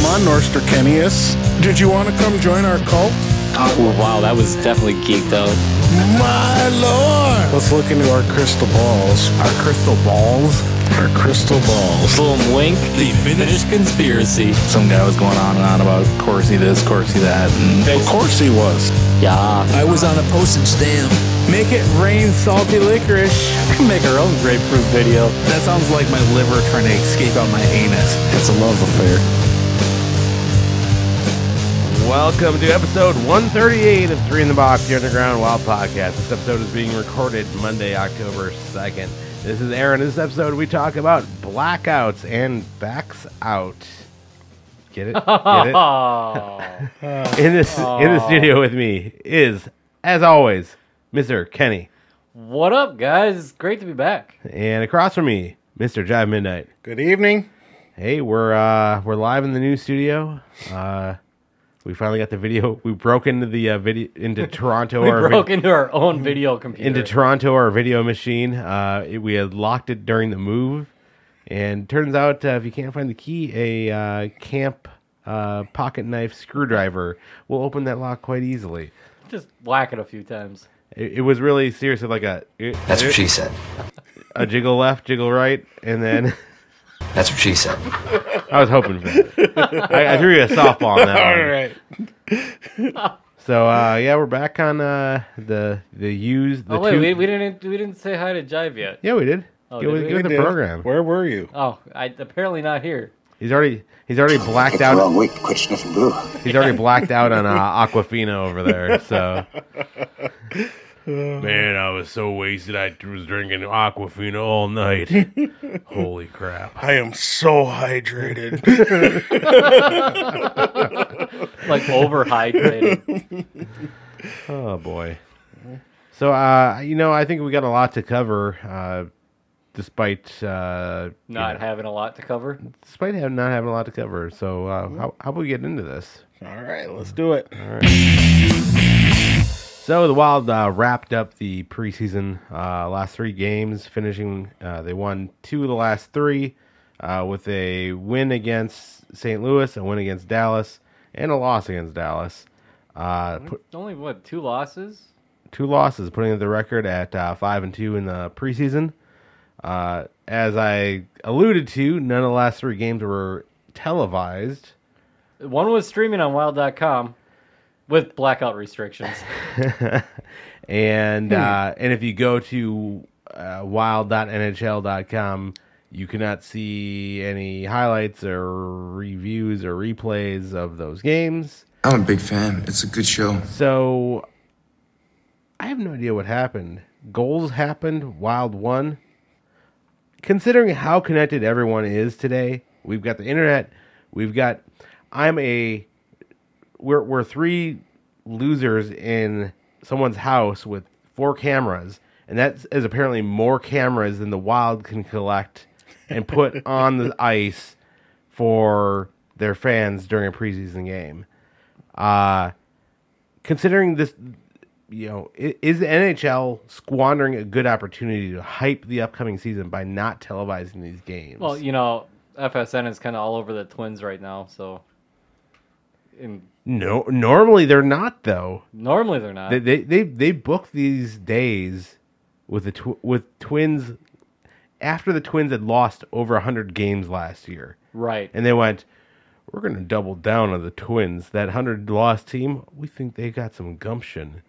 on, Norster Kennius. Did you want to come join our cult? Oh, wow, that was definitely geeked out. My lord! Let's look into our crystal balls. Our crystal balls? Our crystal balls. Boom, wink. The finished conspiracy. Some guy was going on and on about Corsi this, Corsi that. And Of course he was. Yeah. I was on a postage stamp. make it rain salty licorice. Make our own grapefruit video. That sounds like my liver trying to escape out my anus. It's a love affair. Welcome to episode 138 of Three in the Box, the Underground Wild Podcast. This episode is being recorded Monday, October 2nd. This is Aaron. In this episode, we talk about blackouts and backs out. Get it? Get it? In the studio with me is, as always, Mr. Kenny. What up, guys? It's great to be back. And across from me, Mr. Jive Midnight. Good evening. Hey, we're live in the new studio. We finally got the video. We broke into the video into Toronto. We broke into our own video computer. Into Toronto, our video machine. We had locked it during the move, and turns out if you can't find the key, a camp pocket knife screwdriver will open that lock quite easily. Just whack it a few times. It was really seriously like That's what she said. a jiggle left, jiggle right, and then That's what she said. I was hoping for that. I threw you a softball on that one. All right. So yeah, we're back on the used. The Oh wait, we didn't say hi to Jive yet. Yeah, we did. Oh, Get did with, we? get with the Did. program. Where were you? Oh, apparently not here. He's already blacked The out. wrong week to quit sniffing glue. He's already blacked out on Aquafina over there. So, man, I was so wasted. I was drinking Aquafina all night. Holy crap! I am so hydrated. Like overhydrated. Oh boy. So, I think we got a lot to cover. Despite Not having a lot to cover. not having a lot to cover. So, how about we get into this? All right, let's do it. So the Wild wrapped up the preseason last 3 games, finishing. They won 2 of the last 3 with a win against St. Louis, a win against Dallas, and a loss against Dallas. Only 2 losses? 2 losses, putting the record at 5-2 in the preseason. As I alluded to, none of the last 3 games were televised. One was streaming on Wild.com with blackout restrictions. And if you go to wild.nhl.com, you cannot see any highlights or reviews or replays of those games. I'm a big fan. It's a good show. So I have no idea what happened. Goals happened, Wild won. Considering how connected everyone is today, we've got the internet, we're 3 losers in someone's house with 4 cameras, and that is apparently more cameras than the Wild can collect and put on the ice for their fans during a preseason game. Considering this, is the NHL squandering a good opportunity to hype the upcoming season by not televising these games? Well, FSN is kind of all over the Twins right now, so... No, normally they're not, though. Normally they're not. They book these days with Twins after the Twins had lost over 100 games last year. Right. And they went, we're going to double down on the Twins. That 100-loss team, we think they got some gumption.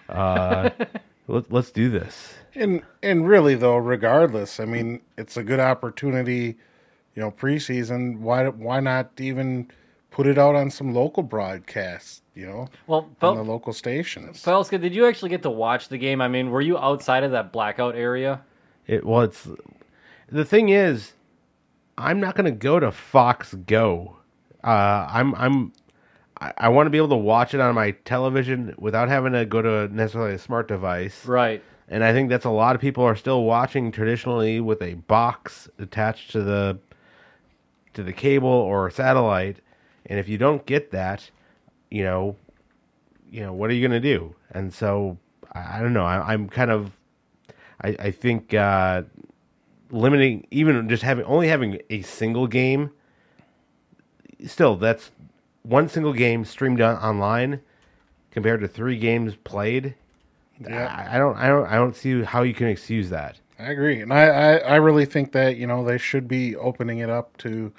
Let's do this. And really, though, regardless, I mean, it's a good opportunity, preseason. Why not even put it out on some local broadcasts, Well, on the local stations? Felska, did you actually get to watch the game? I mean, were you outside of that blackout area? The thing is, I'm not going to go to Fox Go. I want to be able to watch it on my television without having to go to necessarily a smart device. Right. And I think that's a lot of people are still watching traditionally with a box attached to the cable or satellite. And if you don't get that, what are you going to do? And so I don't know. I'm kind of, I think limiting, even just having a single game, still, that's one single game streamed online compared to 3 games played. Yeah. I don't see how you can excuse that. I agree, and I really think that they should be opening it up to,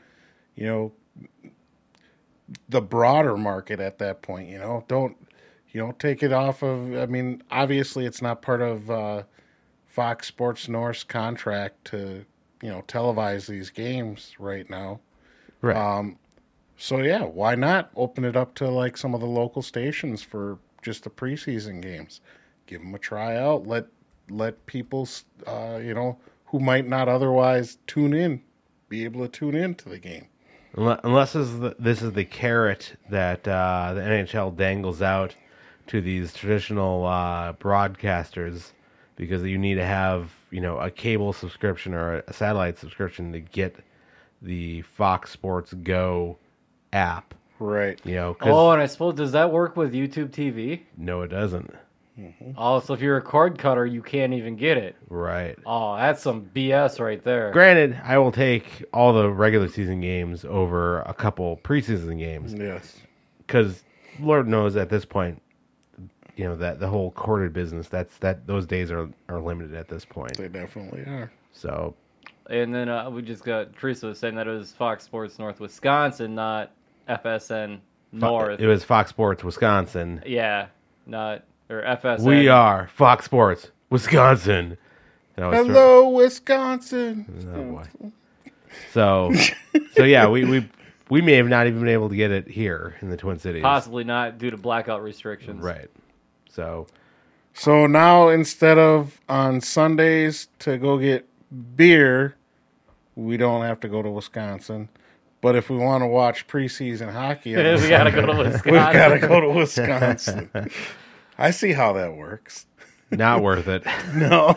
the broader market at that point. Don't take it off of. I mean, obviously, it's not part of Fox Sports North's contract to televise these games right now. Right. So yeah, why not open it up to like some of the local stations for just the preseason games? Give them a tryout. Let people, who might not otherwise tune in, be able to tune into the game. Unless this is the carrot that the NHL dangles out to these traditional broadcasters, because you need to have a cable subscription or a satellite subscription to get the Fox Sports Go app. Right. Oh, and I suppose, does that work with YouTube TV? No, it doesn't. Oh, so if you're a cord cutter, you can't even get it. Right. Oh, that's some BS right there. Granted, I will take all the regular season games over a couple preseason games. Yes. Because Lord knows at this point, that the whole corded business, those days are limited at this point. They definitely are. So. And then we just got, Teresa was saying that it was Fox Sports North Wisconsin, not FSN North. It was Fox Sports Wisconsin. Yeah, not, or FSN. We are Fox Sports Wisconsin. Hello, Wisconsin. Oh boy. So yeah, we may have not even been able to get it here in the Twin Cities. Possibly not, due to blackout restrictions. Right. So now instead of on Sundays to go get beer, we don't have to go to Wisconsin. But if we want to watch preseason hockey, we got to go to Wisconsin. We've got to go to Wisconsin. I see how that works. Not worth it. No.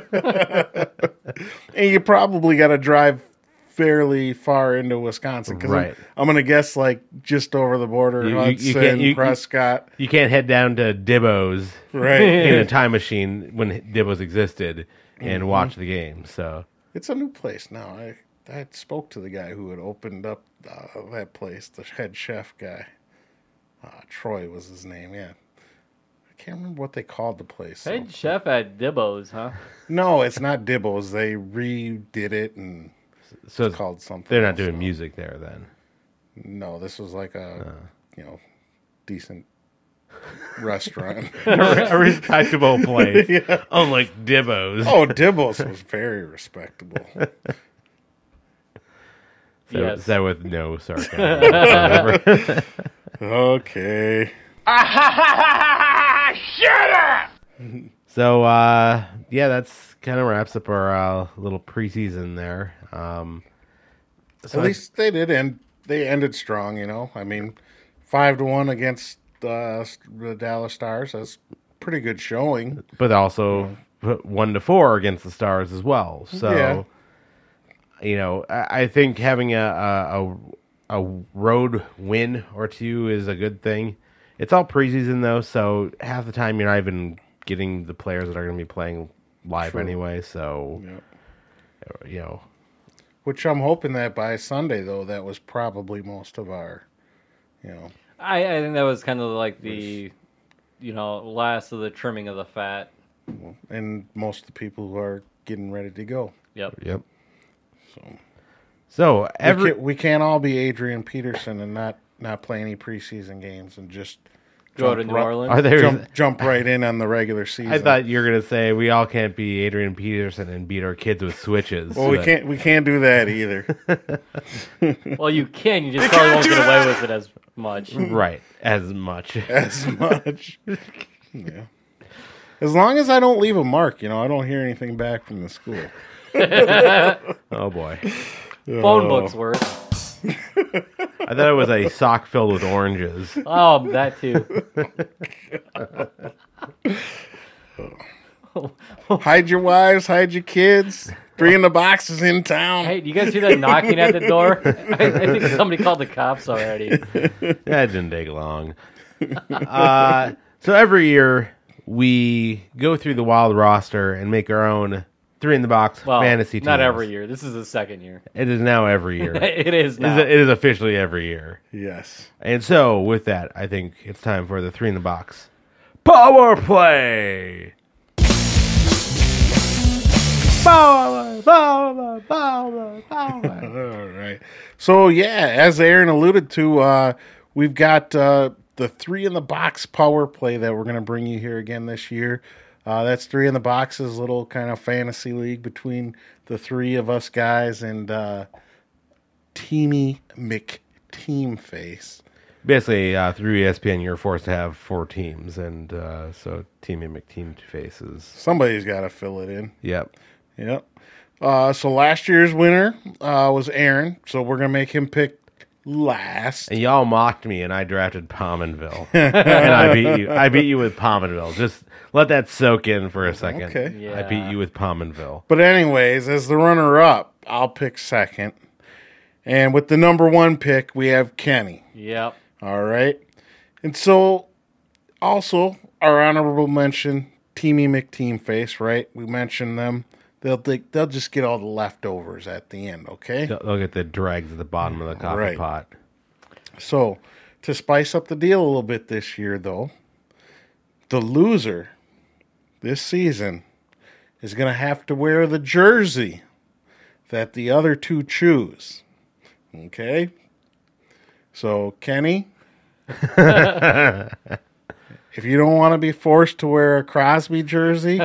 And you probably got to drive fairly far into Wisconsin. Right. I'm going to guess like just over the border, Hudson, Prescott. You can't head down to Dibbo's right. in a time machine when Dibbo's existed and watch the game. So it's a new place now. I spoke to the guy who had opened up that place, the head chef guy. Troy was his name, yeah. I can't remember what they called the place. Head chef at Dibbo's, huh? No, it's not Dibbo's. They redid it, and so it's called something. They're not else doing now. music there then. No, this was like a decent restaurant. A respectable place. Yeah. Unlike Dibbo's. Oh, Dibbo's was very respectable. So, Yes. is that with no sarcasm? Okay. So, yeah, that's kind of wraps up our little preseason there. At least they did end. They ended strong, I mean, 5-1 against the Dallas Stars. That's pretty good showing. But also 1-4 against the Stars as well. So, I think having a road win or two is a good thing. It's all preseason though, so half the time you're not even getting the players that are going to be playing live anyway. So, Which I'm hoping that by Sunday, though, that was probably most of our, I think that was kind of like the, last of the trimming of the fat. and most of the people who are getting ready to go. Yep. So We can't all be Adrian Peterson and not play any preseason games and just Go to New Orleans. are there? jump right in on the regular season. I thought you were going to say we all can't be Adrian Peterson and beat our kids with switches. Well, we can't do that either. Well, you can. You just probably won't get away with it as much. Right, as much. As much. Yeah. As long as I don't leave a mark, I don't hear anything back from the school. Oh boy, Phone books work. I thought it was a sock filled with oranges. Oh, that too. Hide your wives, hide your kids. 3 in the box is in town. Hey, do you guys hear that knocking at the door? I think somebody called the cops already. That didn't take long. So every year we go through the Wild roster and make our own 3 in the box Well, fantasy teams. not every year. This is the second year. It is now every year. It is now. It is officially every year. Yes. And so, with that, I think it's time for the 3 in the box power play. Power play. All right. So, yeah, as Aaron alluded to, we've got the 3 in the box power play that we're going to bring you here again this year. That's 3 in the box's little kind of fantasy league between the 3 of us guys and Teamy McTeamface. Basically, through ESPN, you're forced to have 4 teams, and so Teamy McTeamface is. Somebody's got to fill it in. Yep. Yep. So last year's winner was Aaron, so we're going to make him pick last. And y'all mocked me, and I drafted Pominville. And I beat you. I beat you with Pominville. Just let that soak in for a second. Okay. Yeah. I beat you with Pominville. But anyways, as the runner-up, I'll pick second. And with the number 1 pick, we have Kenny. Yep. All right. And so, also, our honorable mention, Teamy McTeamface, right? We mentioned them. They'll just get all the leftovers at the end, okay? They'll get the dregs at the bottom of the coffee Right. pot. So, to spice up the deal a little bit this year, though, the loser this season is going to have to wear the jersey that the other 2 choose. Okay? So, Kenny, if you don't want to be forced to wear a Crosby jersey,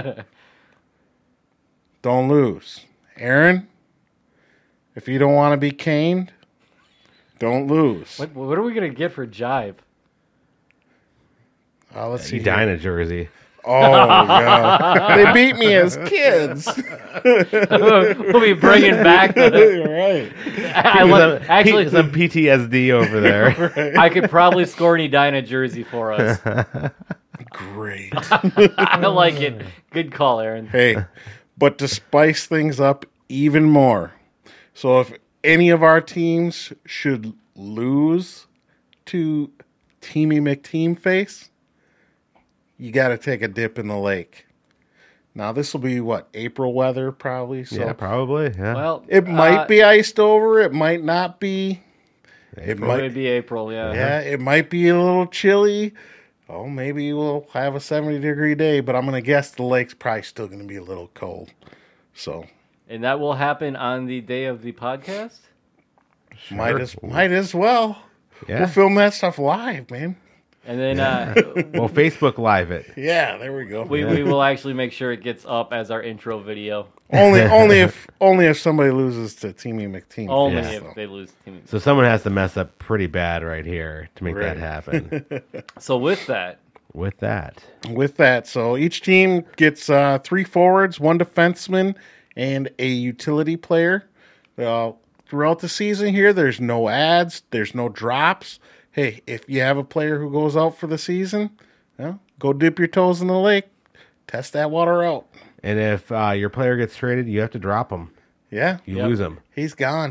don't lose. Aaron, if you don't want to be caned, don't lose. What are we going to get for Jive? Let's see. here. Edina jersey. Oh, God. They beat me as kids. We'll be bringing back the... Right. Actually, some PTSD over there. I could probably score an Edina jersey for us. Great. I like it. Good call, Aaron. Hey, but to spice things up even more, so if any of our teams should lose to Teamy McTeamface, you got to take a dip in the lake. Now, this will be, April weather probably? So Yeah, probably. Yeah. Well, it might be iced over. It might not be. It It would be April, yeah. Yeah, it might be a little chilly. Oh, maybe we'll have a 70-degree day, but I'm going to guess the lake's probably still going to be a little cold. So And that will happen on the day of the podcast? might as well. Yeah. We'll film that stuff live, man. And then Well, Facebook Live it. Yeah, there we go. we will actually make sure it gets up as our intro video. only if somebody loses to Teamy McTeamface. Only Yeah. if they lose the team. So someone has to mess up pretty bad right here to make that Right. happen. So with that, With that, With that, so each team gets 3 forwards, 1 defenseman, and a utility player. Throughout the season here, there's no ads, there's no drops. Hey, if you have a player who goes out for the season, go dip your toes in the lake, test that water out. and if your player gets traded, you have to drop them. Yeah, You lose them. he's gone.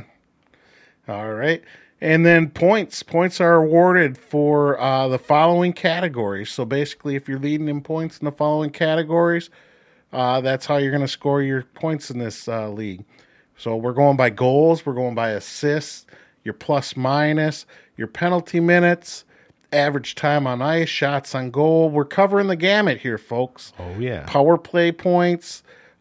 All right. And then points. Points are awarded for the following categories. So basically, if you're leading in points in the following categories, that's how you're going to score your points in this league. So we're going by goals, we're going by assists, your plus minus, your penalty minutes, average time on ice, shots on goal. We're covering the gamut here, folks. Oh yeah. Power play points,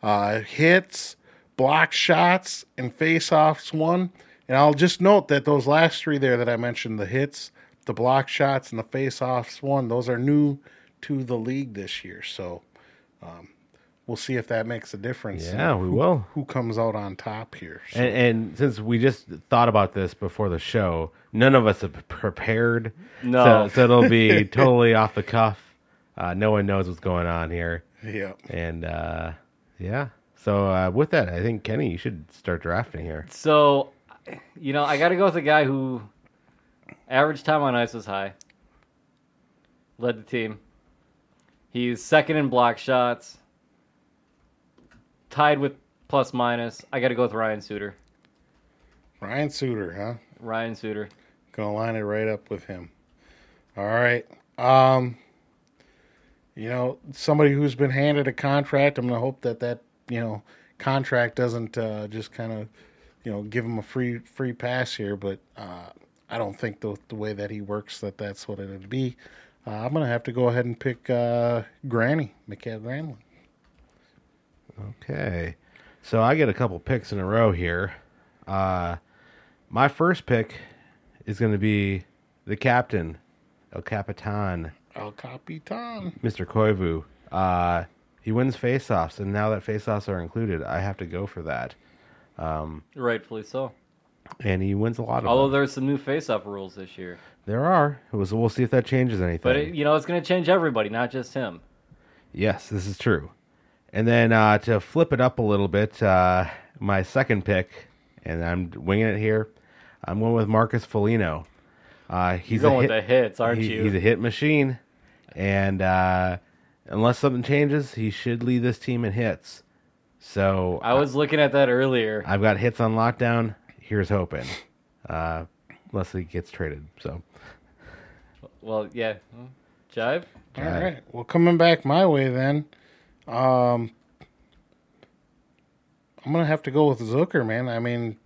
hits, block shots, and face-offs won. And I'll just note that those last 3 there that I mentioned, the hits, the block shots, and the face-offs won, those are new to the league this year. So we'll see if that makes a difference. Yeah, we will. Who comes out on top here. So, And since we just thought about this before the show, none of us have prepared. No. So it'll be totally off the cuff. No one knows what's going on here. yeah. And yeah. So with that, I think, Kenny, you should start drafting here. so, I got to go with a guy who average time on ice was high. Led the team. He's second in block shots. Tied with plus minus. I got to go with Ryan Suter. Ryan Suter, huh? Ryan Suter. Gonna line it right up with him. All right. Somebody who's been handed a contract, I'm gonna hope that contract doesn't just kind of, give him a free pass here. But I don't think the way that he works that's what it would be. I'm going to have to go ahead and pick Granny, Mikael Granlund. Okay. So I get a couple picks in a row here. My first pick is going to be the captain, El Capitan, El Capitan. Mr. Koivu. He wins faceoffs, and now that faceoffs are included, I have to go for that. Rightfully so. And he wins a lot of Although them. there's some new face-off rules this year. There are. We'll see if that changes anything. But, it's going to change everybody, not just him. Yes, this is true. And then to flip it up a little bit, my second pick, and I'm winging it here, I'm going with Marcus Foligno. He's You're going with the hits, aren't you? He's a hit machine, and unless something changes, he should lead this team in hits. So I was looking at that earlier. I've got hits on lockdown. Here's hoping, unless he gets traded. So, Well, yeah. Jive? All right. Well, coming back my way then, I'm going to have to go with Zucker, man. I mean,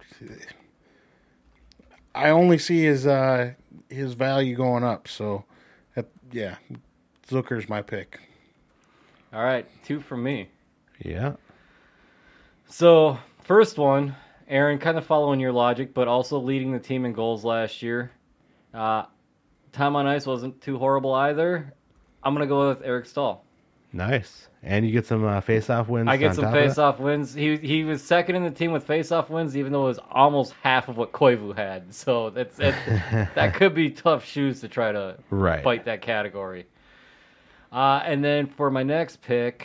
I only see his value going up. So, yeah, Zucker's my pick. All right, 2 from me. yeah. So, first one, Aaron, kind of following your logic, but also leading the team in goals last year. Time on ice wasn't too horrible either. I'm going to go with Eric Stahl. Nice. And you get some face-off wins. I get on some top of it? face-off wins. He was second in the team with face-off wins, even though it was almost half of what Koivu had. So that could be tough shoes to try to Right. fight that category. And then for my next pick,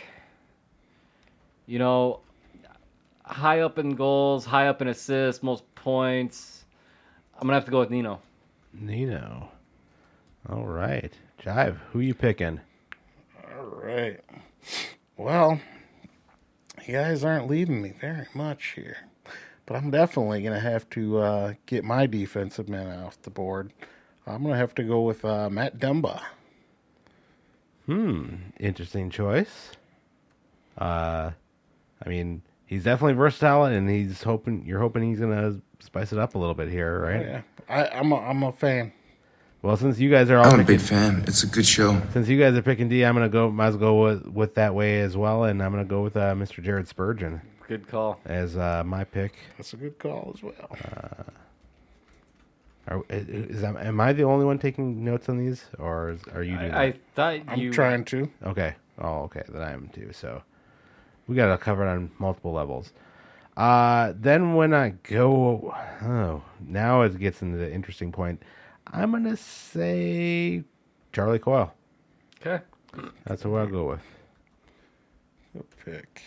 high up in goals, high up in assists, most points, I'm going to have to go with Nino. Nino. All right. Jive, who you picking? All right. Well, you guys aren't leading me very much here. But I'm definitely going to have to get my defensive man off the board. I'm going to have to go with Matt Dumba. Interesting choice. I mean, he's definitely versatile, and you're hoping he's gonna spice it up a little bit here, right? Yeah, I'm a fan. Well, since you guys are all I'm a picking, big fan. It's a good show. since you guys are picking D, I'm gonna go. Might as well go with that way as well, and I'm gonna go with Mr. Jared Spurgeon Good call. as my pick. That's a good call as well. Am I the only one taking notes on these, or are you doing I that? thought I'm you... trying to. Okay. Oh, okay. Then I am too. So we got to cover it on multiple levels. Then when I go, now it gets into the interesting point. I'm gonna say Charlie Coyle. Okay. That's what I'll go with. Good pick.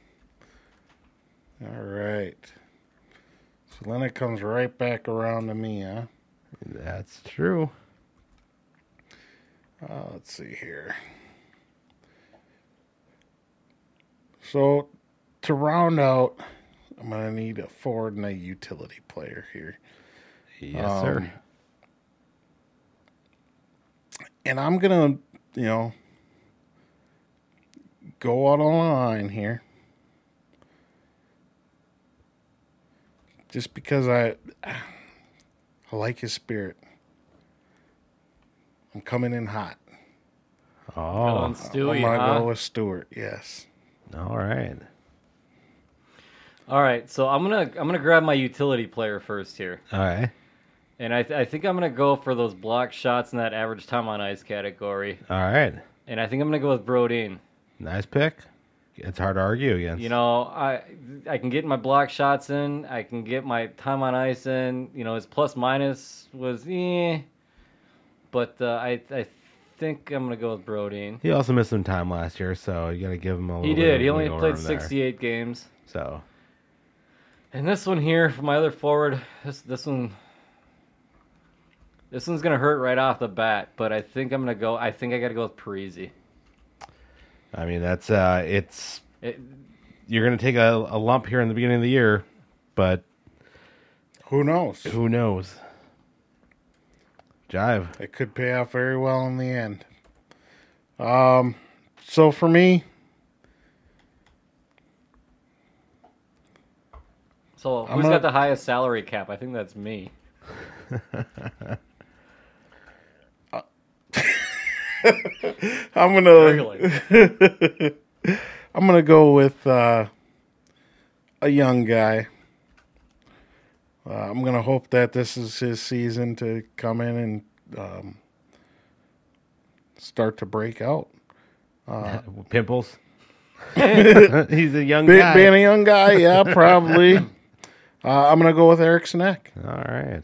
All right. So then it comes right back around to me, huh? That's true. Let's see here. So to round out, I'm going to need a forward and a utility player here. Yes, sir. And I'm going to, go out on a line here. Just because I like his spirit. I'm coming in hot. Oh, Going Stewie, I'm going to huh? go with Stewart, yes. all right. All right, so I'm gonna grab my utility player first here, All right. and I think I'm gonna go for those block shots in that average time on ice category, All right. and I think I'm gonna go with Brodin. Nice pick. It's hard to argue against. I can get my block shots in, I can get my time on ice in. His plus minus was but I think I'm gonna go with Brodin. He also missed some time last year, so you got to give him a little. He bit did. of He only wiggle played room there. 68 games. So And this one here for my other forward, this one's gonna hurt right off the bat, but I think I gotta go with Parise. I mean, that's you're going to take a lump here in the beginning of the year, but Who knows? who knows? Jive. It could pay off very well in the end. So for me, So who's got the highest salary cap? I think that's me. I'm gonna Really? I'm gonna go with a young guy. I'm gonna hope that this is his season to come in and start to break out. Pimples. He's a young guy. Being a young guy, yeah, probably. I'm gonna go with Eric Sinek. All right.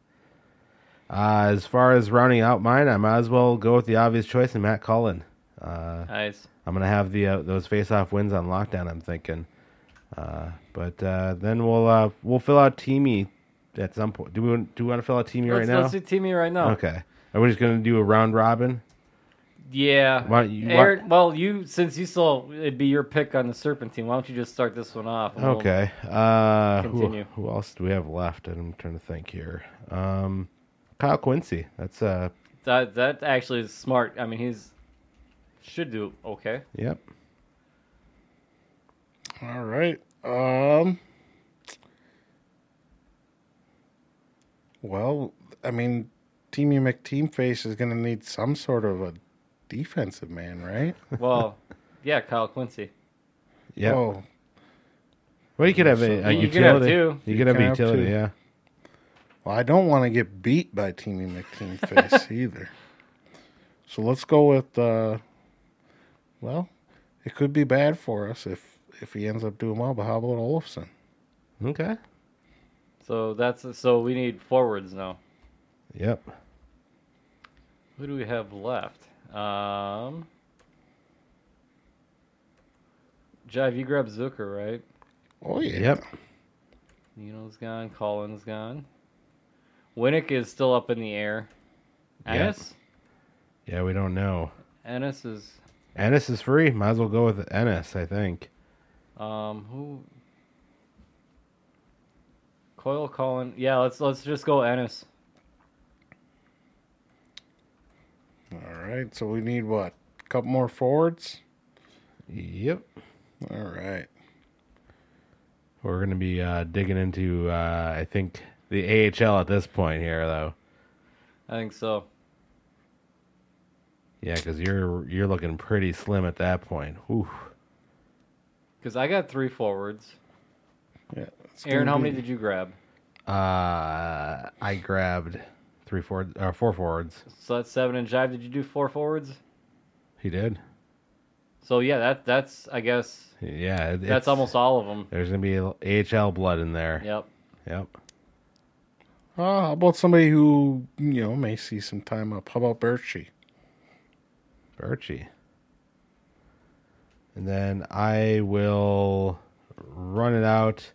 As far as rounding out mine, I might as well go with the obvious choice and Matt Cullen. Nice. I'm gonna have those face-off wins on lockdown. I'm thinking, but then we'll fill out Teamy at some point. Do we want to fill out Teamy right now? Let's do Teamy right now. Okay. Are we just gonna do a round robin? Yeah. Why don't you- Aaron, well, it'd be your pick on the Serpentine. Why don't you just start this one off? And Okay. continue. Who else do we have left? I'm trying to think here. Kyle Quincy. That's That actually is smart. I mean, should do okay. yep. All right. Well, I mean, Teamy McTeamface is going to need some sort of a defensive man, right? Well, yeah, Kyle Quincy. Yep. Oh, Well, you could have a You utility. can have two. You could have a can have utility. two. Yeah. well, I don't want to get beat by Teamy McTeamface either. So let's go with, well, it could be bad for us if he ends up doing well, but how about Olofsson? Okay. So we need forwards now. Yep. Who do we have left? Jive, you grabbed Zucker, right? Oh, yeah. Yep. Nino's gone. Colin's gone. Winnick is still up in the air. Yep. Ennis? Yeah, we don't know. Ennis is Ennis is free. Might as well go with Ennis, I think. who? Coyle, Colin. Yeah, let's just go Ennis. All right. So we need what? A couple more forwards? Yep. All right. We're going to be digging into, I think, the AHL at this point here, though. I think so. Yeah, because you're looking pretty slim at that point. Whew. Because I got 3 forwards. Yeah. Aaron, how many did you grab? I grabbed 4 forwards. So that's 7. And Jive, did you do 4 forwards? He did. So yeah, that's I guess Yeah, that's almost all of them. There's gonna be AHL blood in there. Yep. Yep. How about somebody who, may see some time up? How about Birchie? Birchie. And then I will run it out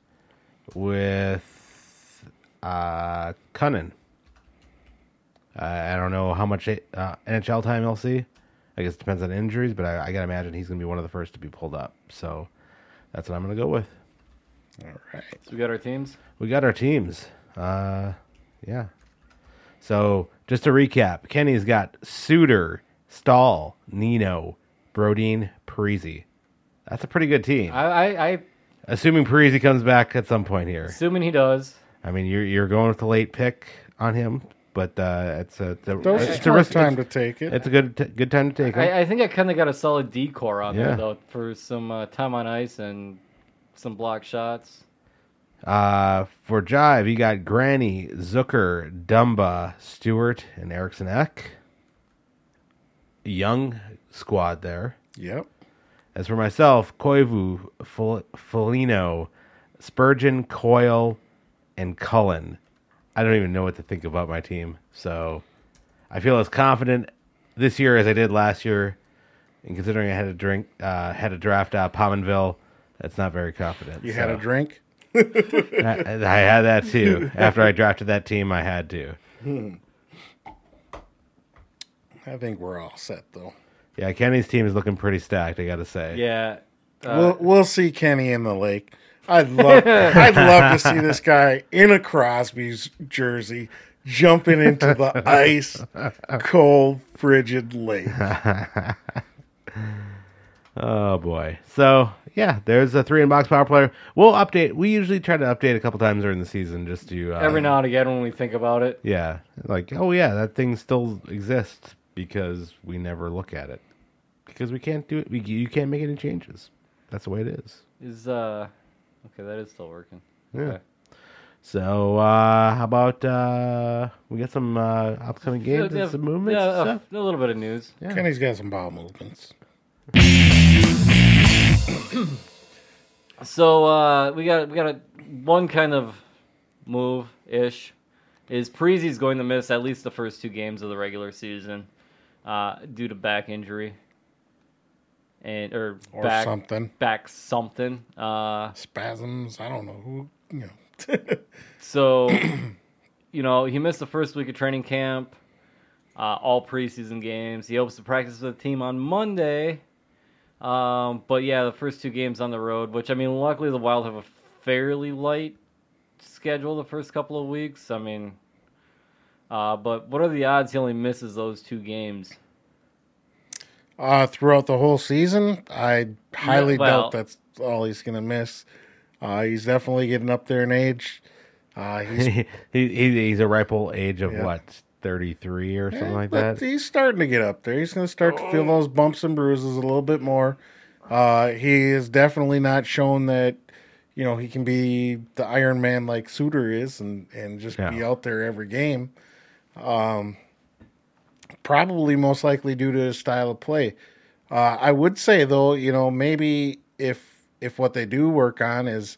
with Cunnin. I don't know how much NHL time he'll see. I guess it depends on injuries, but I gotta imagine he's gonna be one of the first to be pulled up. So that's what I'm gonna go with. All right. So we got our teams. We got our teams. Yeah. So just to recap, Kenny's got Suter, Stahl, Nino, Brodin, Parisi. That's a pretty good team. I Assuming Parisi comes back at some point here. assuming he does. I mean, you're going with the late pick on him, but it's a Smart time to take it. It's a good time to take him. I think I kind of got a solid decor on Yeah. there though for some time on ice and some block shots. For Jive, you got Granny, Zucker, Dumba, Stewart, and Erickson Eck. Young squad there. Yep. As for myself, Koivu, Foligno, Spurgeon, Coyle, and Cullen. I don't even know what to think about my team. So I feel as confident this year as I did last year. And considering I had to draft Pominville, that's not very confident. You had a drink? I had that too. After I drafted that team, I had to. I think we're all set, though. Yeah, Kenny's team is looking pretty stacked, I got to say. Yeah. We'll see Kenny in the lake. I'd love to see this guy in a Crosby's jersey jumping into the ice cold, frigid lake. Oh boy. So yeah, there's a 3-in-box power play. We'll update. We usually try to update a couple times during the season just to Every now and again when we think about it. yeah, like oh yeah, that thing still exists because we never look at it because we can't do it. You can't make any changes. That's the way it is. Is okay, that is still working. Yeah. Okay. So how about we got some upcoming games and some movements? Yeah, and stuff? a little bit of news. Yeah. Kenny's got some bowel movements. So we got one kind of move ish. Is Preezy's going to miss at least the first 2 games of the regular season due to back injury or back something. Back something. Spasms. I don't know who. So, he missed the first week of training camp, all preseason games. He hopes to practice with the team on Monday. But yeah, the first 2 games on the road, which, luckily the Wild have a fairly light schedule the first couple of weeks. But what are the odds he only misses those 2 games? Throughout the whole season, I highly well- doubt that's all he's going to miss. He's definitely getting up there in age. He's a ripe old age of what, 33 or something like but that. he's starting to get up there. He's going to start to feel those bumps and bruises a little bit more. He is definitely not shown that, he can be the Iron Man like Suter is and just be out there every game. Probably most likely due to his style of play. I would say though, maybe if what they do work on is,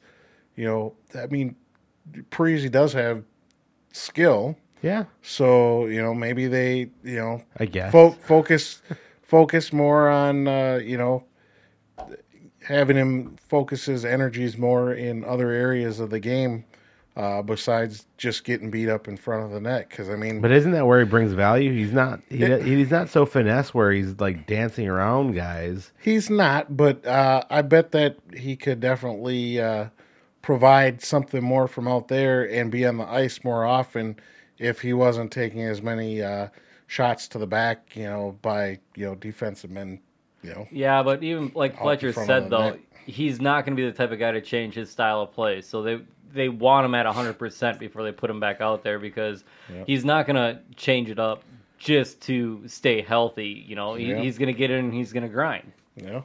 Parise does have skill. Yeah. So, maybe they, I guess. Focus more on, having him focus his energies more in other areas of the game besides just getting beat up in front of the net. Because, But isn't that where he brings value? He's not he's not so finesse where he's like dancing around guys. He's not, but I bet that he could definitely provide something more from out there and be on the ice more often if he wasn't taking as many shots to the back, by defensive men. Yeah, but even like Fletcher front said of the though, net. he's not going to be the type of guy to change his style of play. So they want him at 100% before they put him back out there because he's not going to change it up just to stay healthy. He's going to get in and he's going to grind. Yeah.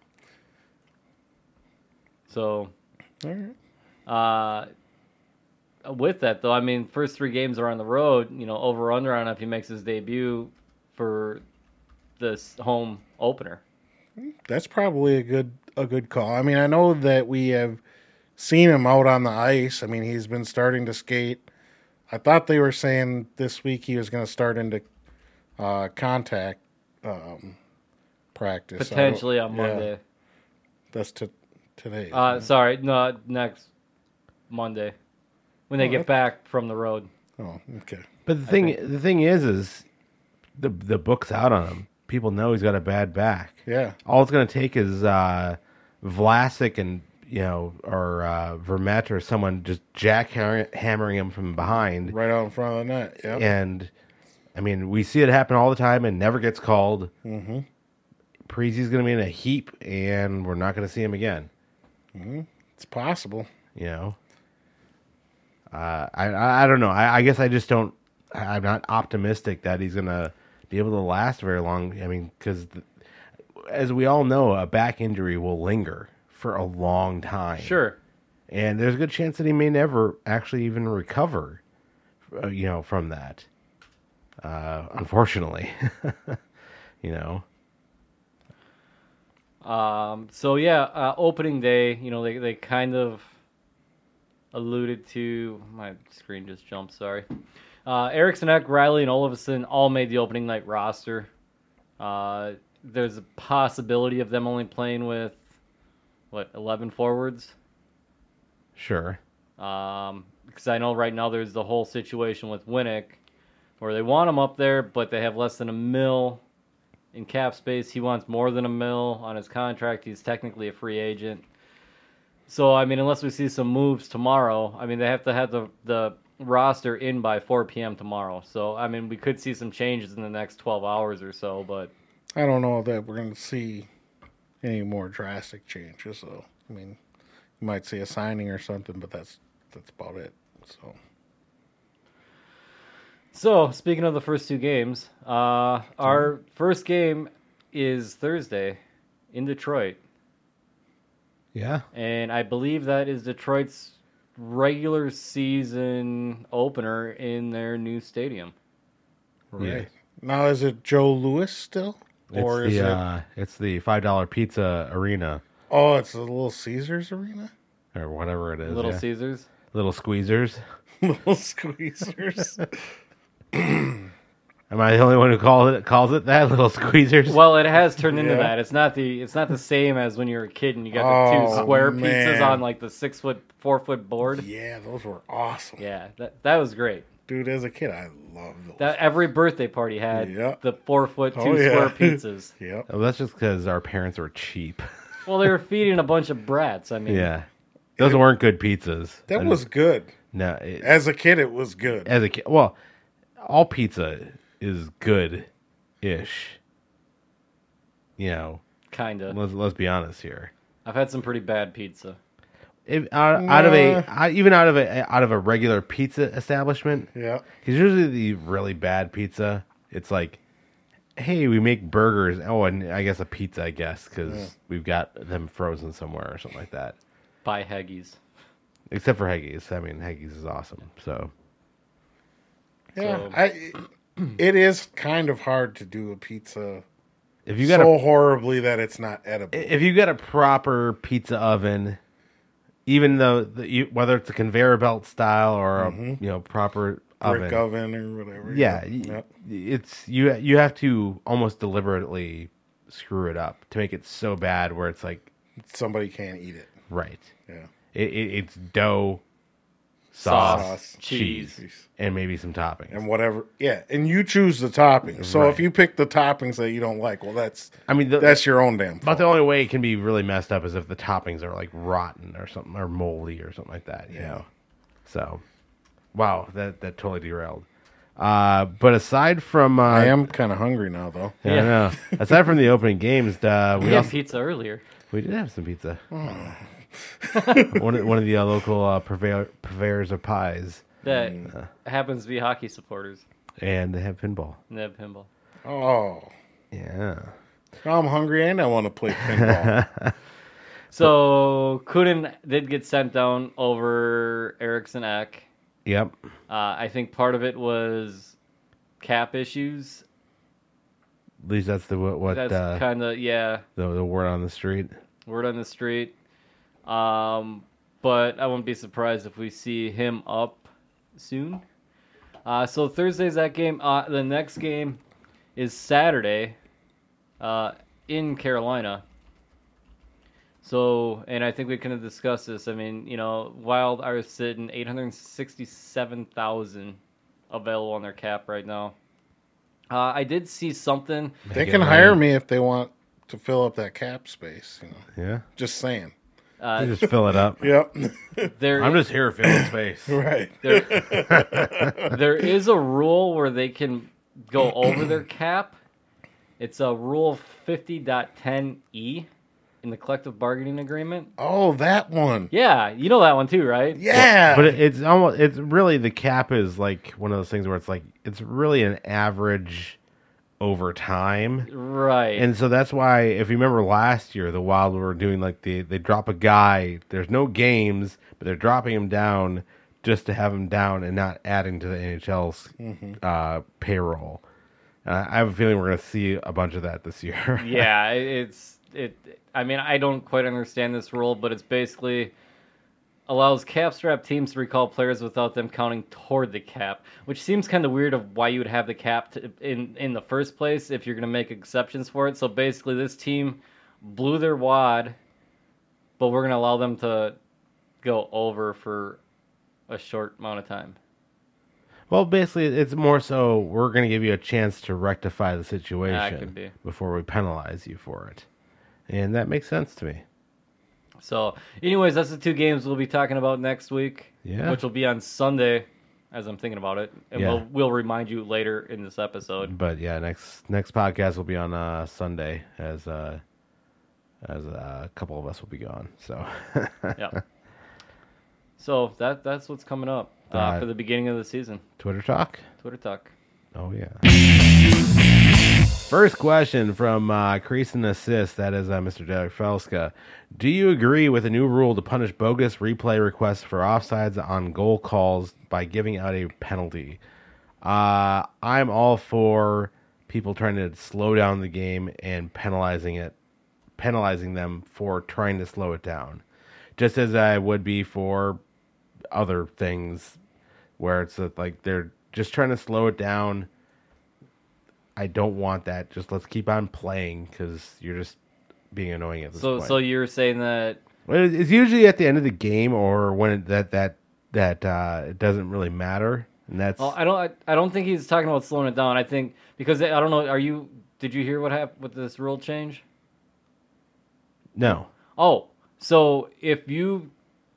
So, All right. with that though, first 3 games are on the road. Over under on if he makes his debut for this home opener. That's probably a good call. I know that we have seen him out on the ice. He's been starting to skate. I thought they were saying this week he was going to start into contact practice. Potentially on Monday. That's today. Sorry, no, next Monday when they get back from the road. Oh, okay. But the thing is the book's out on him. People know he's got a bad back. Yeah. All it's going to take is Vlasic and or Vermette or someone just jackhammering him from behind, Right out in front of the net. Yeah. and we see it happen all the time and never gets called. Mm-hmm. Parise's going to be in a heap, and we're not going to see him again. It's possible. I don't know. I guess I just don't. I'm not optimistic that he's going to be able to last very long. Because as we all know, a back injury will linger for a long time. Sure. And there's a good chance that he may never actually even recover, from that. Unfortunately, So yeah, opening day, they kind of alluded to. My screen just jumped. Sorry. Eriksson, Ek, Riley, and Olofsson all made the opening night roster. There's a possibility of them only playing with 11 forwards. Sure. Because I know right now there's the whole situation with Winnick, where they want him up there, but they have less than $1 million in cap space. He wants more than $1 million on his contract. He's technically a free agent. So, unless we see some moves tomorrow, they have to have the roster in by 4 p.m. tomorrow. So, we could see some changes in the next 12 hours or so, but... I don't know that we're going to see any more drastic changes. So I mean, you might see a signing or something, but that's about it. So, speaking of the first two games, our first game is Thursday in Detroit. Yeah. And I believe that is Detroit's regular season opener in their new stadium. Right. Yeah. Now, is it Joe Louis still? Or is it? It's the $5 pizza arena Oh, it's the Little Caesars Arena? or whatever it is. Little yeah. Caesars. Little Squeezers. Little Squeezers. Am I the only one who calls it that? Little Squeezers. Well, it has turned into Yeah. that. It's not the same as when you were a kid and you got the two Oh, square man. pizzas on like the 4-foot board. Yeah, those were awesome. Yeah, that was great. Dude, as a kid, I loved those. That every birthday party had Yep. the 4-foot, Oh, 2 yeah. square pizzas. Yep. Oh, that's just because our parents were cheap. Well, they were feeding a bunch of brats. I mean, Yeah. Those weren't good pizzas. That And- was good. no. As a kid, it was good. As a kid, well, all pizza is good-ish. You know, kind of. let's be honest here. I've had some pretty bad pizza. Out of a regular pizza establishment, Yeah. because usually the really bad pizza, it's like, hey, we make burgers. Oh, and I guess a pizza, I guess, because we've got them frozen somewhere or something like that. By Heggies. Except for Heggies. I mean, Heggies is awesome. So Yeah. So- It is kind of hard to do a pizza if you got so horribly that it's not edible. if you got a proper pizza oven, even though whether it's a conveyor belt style or a proper Brick oven, oven or whatever. yeah, Yep. it's you have to almost deliberately screw it up to make it so bad where it's like Somebody can't eat it. right. Yeah. It's dough, sauce, Sauce, cheese. and maybe some toppings. And whatever. Yeah. And you choose the toppings. So Right. if you pick the toppings that you don't like, well, that's That's your own damn But fault. the only way it can be really messed up is if the toppings are like rotten or something, or moldy or something like that. You know. So, wow, that totally derailed. But aside from, I am kind of hungry now, though. yeah, I know. Aside from the opening games, We had also, pizza earlier. we did have some pizza. one of the local purveyors of pies, That happens to be hockey supporters. and they have pinball. And they have pinball. Oh. Yeah. Now I'm hungry and I want to play pinball. So Kunin did get sent down over Eriksson Ek. Yep. I think part of it was cap issues. At least that's what That's kind of, yeah, the word on the street. word on the street. But I wouldn't be surprised if we see him up soon. So Thursday's that game. The next game is Saturday in Carolina. So, and I think we kind of discussed this. I mean, Wild are sitting 867,000 available on their cap right now. I did see something. They can hire me if they want to fill up that cap space. Yeah. Just saying. You just fill it up. Yep. There, just here filling space. Right. there is a rule where they can go over their cap. It's a Rule 50.10E in the collective bargaining agreement. Oh, that one. Yeah, you know that one too, right? Yeah. But it's really the cap is like one of those things where it's really an average over time. Right. And so that's why, if you remember last year, the Wild were doing like they drop a guy. There's no games, but they're dropping him down just to have him down and not adding to the NHL's payroll. I have a feeling we're going to see a bunch of that this year. Yeah, I mean, I don't quite understand this rule, but it's basically allows cap-strapped teams to recall players without them counting toward the cap, which seems kind of weird of why you would have the cap in the first place if you're going to make exceptions for it. So basically, this team blew their wad, but we're going to allow them to go over for a short amount of time. Well, basically, it's more so we're going to give you a chance to rectify the situation could be. before we penalize you for it. And that makes sense to me. So, anyways, that's the two games we'll be talking about next week, Yeah. which will be on Sunday, as I'm thinking about it, and Yeah. we'll remind you later in this episode. But yeah, next podcast will be on Sunday as as a couple of us will be gone. So, Yeah. So that's what's coming up for the beginning of the season. Twitter talk. Twitter talk. Oh yeah. First question from Crease and Assist. That is Mr. Derek Felska. Do you agree with a new rule to punish bogus replay requests for offsides on goal calls by giving out a penalty? I'm all for people trying to slow down the game and penalizing them for trying to slow it down, just as I would be for other things where it's like they're just trying to slow it down. I don't want that. Just let's keep on playing because you're just being annoying at this point. So you're saying that It's usually at the end of the game or when it doesn't really matter, and that's. Well, I don't think he's talking about slowing it down. I think because I don't know. Did you hear what happened with this rule change? No. Oh, so if you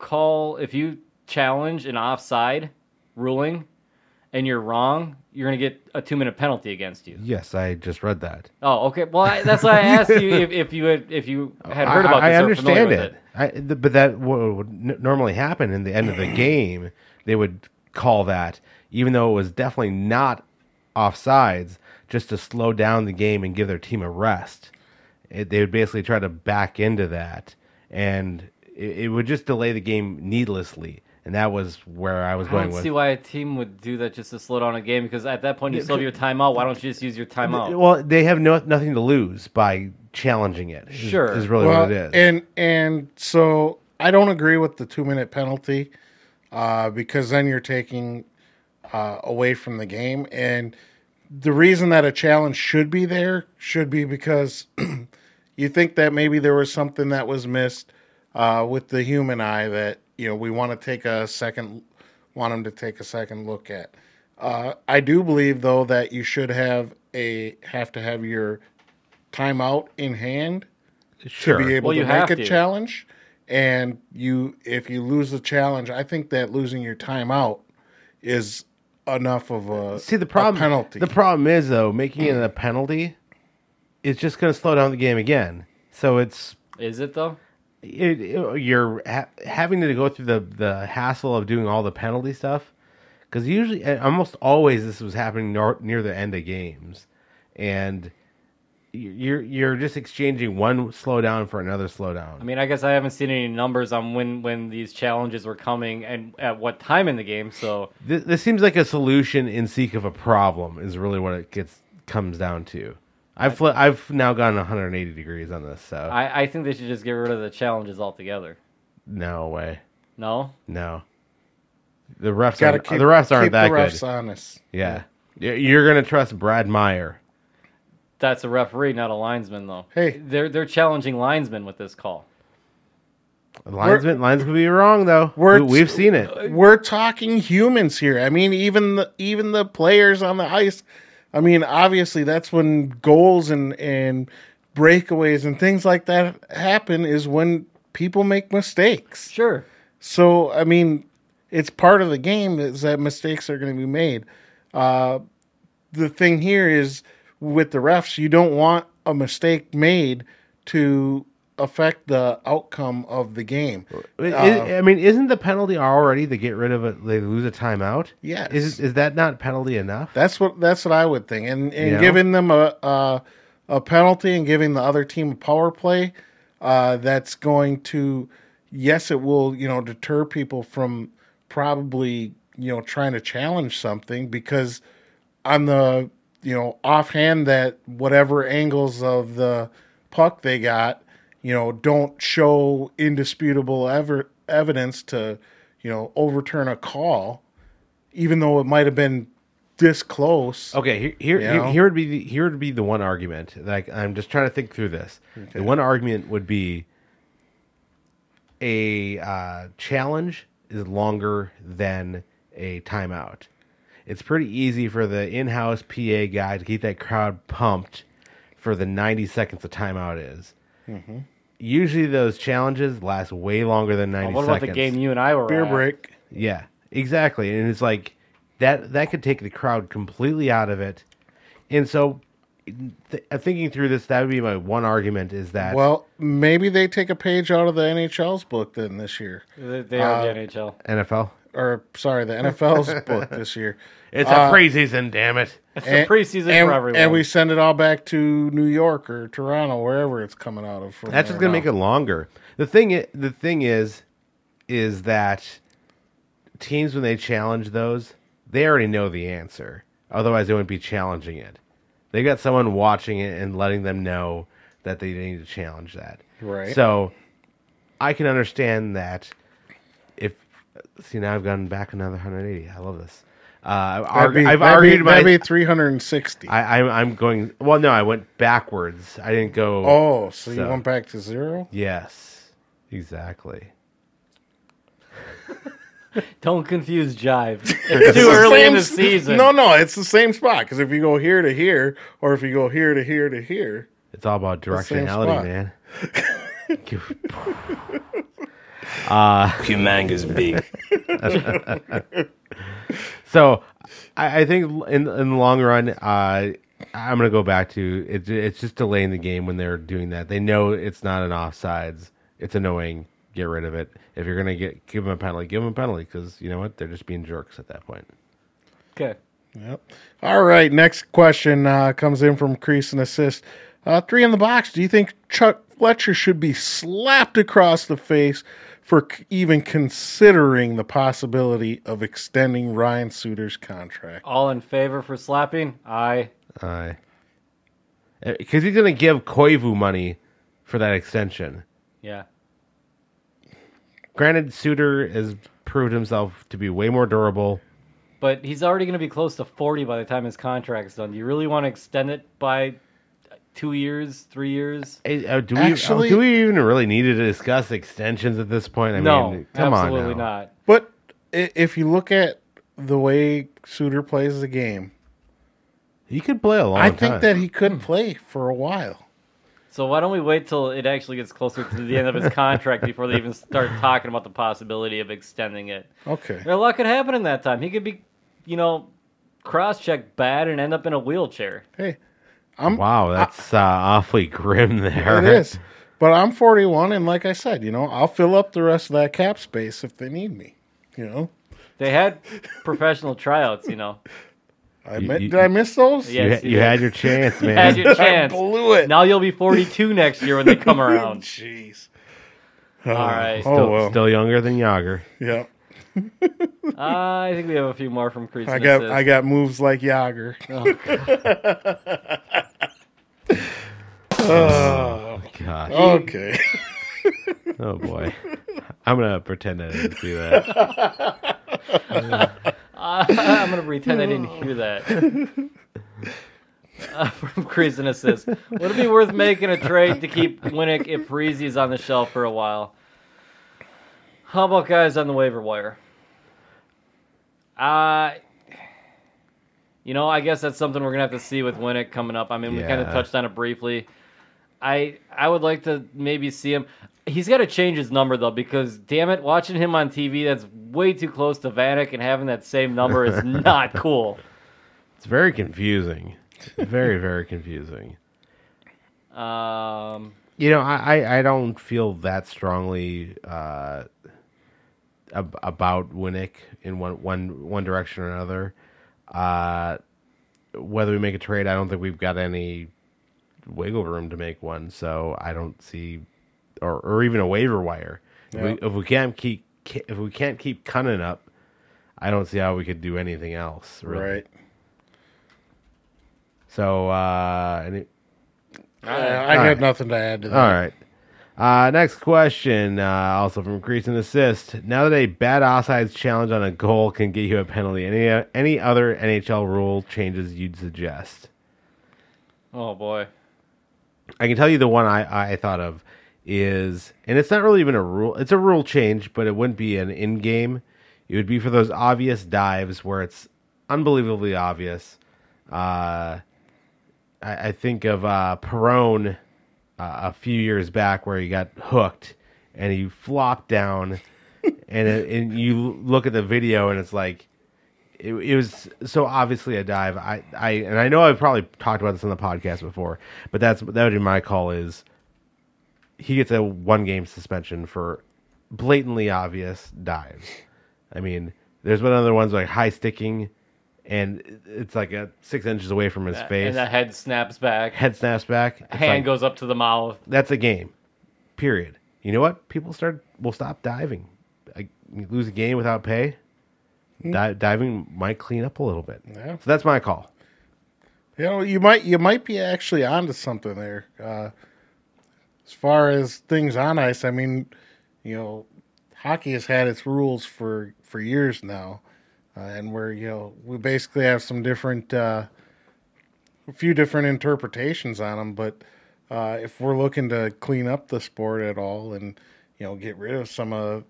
challenge an offside ruling and you're wrong, you're going to get a 2-minute penalty against you. Yes, I just read that. Oh, okay. Well, that's why I asked you if you had heard about this. I or understand familiar with but that would normally happen in the end of the game. They would call that, even though it was definitely not offsides, just to slow down the game and give their team a rest. They would basically try to back into that, and it would just delay the game needlessly. And that was where I was going with. I don't see why a team would do that just to slow down a game, because at that point you still have your timeout. Why don't you just use your timeout? Well, they have nothing to lose by challenging it. Sure. Is really what it is. And so I don't agree with the 2-minute penalty because then you're taking away from the game. And the reason that a challenge should be there should be because you think that maybe there was something that was missed with the human eye that we want them to take a second look at. I do believe though that you should have to have your timeout in hand to be able to make a challenge. And if you lose the challenge, I think that losing your timeout is enough of a penalty. The problem is though, making it a penalty is just going to slow down the game again. So is it though? You're having to go through the hassle of doing all the penalty stuff, because usually, almost always, this was happening near the end of games, and you're just exchanging one slowdown for another slowdown. I mean, I guess I haven't seen any numbers on when these challenges were coming and at what time in the game. So this seems like a solution in seek of a problem is really what it comes down to. I've now gone 180 degrees on this, so I think they should just get rid of the challenges altogether. No way. No. The refs aren't that good. The refs honest. Yeah. You're gonna trust Brad Meyer. That's a referee, not a linesman, though. Hey, they're challenging linesmen with this call. Linesmen could be wrong though. We've seen it. We're talking humans here. I mean, even the players on the ice. I mean, obviously, that's when goals and breakaways and things like that happen, is when people make mistakes. Sure. So, I mean, it's part of the game is that mistakes are going to be made. The thing here is with the refs, you don't want a mistake made to affect the outcome of the game. I mean, isn't the penalty already to get rid of it? They lose a timeout. Yes. Is that not penalty enough? That's what I would think. And giving them a penalty and giving the other team a power play, that's going to, yes, it will deter people from probably trying to challenge something, because on the offhand that whatever angles of the puck they got, don't show indisputable evidence to, overturn a call, even though it might have been this close. Okay, here would be the one argument. Like, I'm just trying to think through this. Okay. The one argument would be a challenge is longer than a timeout. It's pretty easy for the in-house PA guy to keep that crowd pumped for the 90 seconds a timeout is. Mm-hmm. Usually those challenges last way longer than 90 seconds. What about the game you and I were Beer at? break. Yeah, exactly. And it's like that could take the crowd completely out of it. And so thinking through this, that would be my one argument is that Well, maybe they take a page out of the NHL's book then this year. They are the NHL. NFL. Or, sorry, the NFL's book this year. It's a preseason, damn it. It's the preseason for everyone. And we send it all back to New York or Toronto, wherever it's coming out of. That's just going to make it longer. The thing is that teams, when they challenge those, they already know the answer. Otherwise, they wouldn't be challenging it. They got someone watching it and letting them know that they need to challenge that. Right. So I can understand that. Now I've gone back another 180. I love this. That'd be 360. I'm going. Well, no, I went backwards. I didn't go. Oh, so you went back to 0? Yes, exactly. Don't confuse Jive. It's too early in the season. No, it's the same spot. Because if you go here to here, or if you go here to here to here, it's all about directionality, man. Humanga's big. So, I think in the long run, I'm going to go back to it. It's just delaying the game when they're doing that. They know it's not an offsides. It's annoying. Get rid of it. If you're going to give them a penalty, give them a penalty because you know what? They're just being jerks at that point. Okay. Yep. All right. Next question comes in from Crease and Assist. 3 in the box. Do you think Chuck Fletcher should be slapped across the face for even considering the possibility of extending Ryan Suter's contract? All in favor for slapping? Aye. Because he's going to give Koivu money for that extension. Yeah. Granted, Suter has proved himself to be way more durable. But he's already going to be close to 40 by the time his contract's done. Do you really want to extend it by 2 years, 3 years? Do we even really need to discuss extensions at this point? I mean, come on. Absolutely not. But if you look at the way Suter plays the game, he could play a long time. I think that he could play for a while. So why don't we wait till it actually gets closer to the end of his contract before they even start talking about the possibility of extending it? Okay. A lot could happen in that time. He could be, cross-check bad and end up in a wheelchair. Hey, wow, that's awfully grim there. It is. But I'm 41, and like I said, I'll fill up the rest of that cap space if they need me. They had professional tryouts, Did I miss those? Yes, you had your chance, man. You had your chance. I blew it. Now you'll be 42 next year when they come around. Jeez. All right. Still younger than Yager. Yeah. I think we have a few more from Crease. I got moves like Yager. Oh gosh. Okay. Oh boy. I'm gonna pretend I didn't see that. I'm going to pretend I didn't hear that. From Crease and Assist. Would it be worth making a trade to keep Winnick if Parise on the shelf for a while? How about guys on the waiver wire? I guess that's something we're going to have to see with Winnick coming up. I mean, we kind of touched on it briefly. I would like to maybe see him. He's got to change his number, though, because, damn it, watching him on TV, that's way too close to Vanek, and having that same number is not cool. It's very confusing. Very, very confusing. I don't feel that strongly about Winnick in one direction or another. Whether we make a trade, I don't think we've got any wiggle room to make one, so I don't see... Or even a waiver wire. Yeah. If we can't keep Cunnin up, I don't see how we could do anything else. Really. Right. So I got nothing to add to that. All right. Next question, also from Crease and Assist. Now that a bad offsides challenge on a goal can get you a penalty, any other NHL rule changes you'd suggest? Oh boy. I can tell you the one I thought of is, and it's not really even a rule, it's a rule change, but it wouldn't be an in-game. It would be for those obvious dives where it's unbelievably obvious. I think of Perron a few years back where he got hooked and he flopped down and you look at the video and it's like it was so obviously a dive. I know I've probably talked about this on the podcast before, but that would be my call. Is he gets a 1-game suspension for blatantly obvious dives? I mean, there's been other ones like high sticking, and it's like 6 inches away from his face, and the head snaps back. It's Hand goes up to the mouth. That's a game. Period. You know what? People will stop diving. You lose a game without pay. Diving might clean up a little bit. Yeah. So that's my call. You know, you might be actually onto something there. As far as things on ice, I mean, you know, hockey has had its rules for years now, and we basically have some different, a few different interpretations on them. But if we're looking to clean up the sport at all, and get rid of some of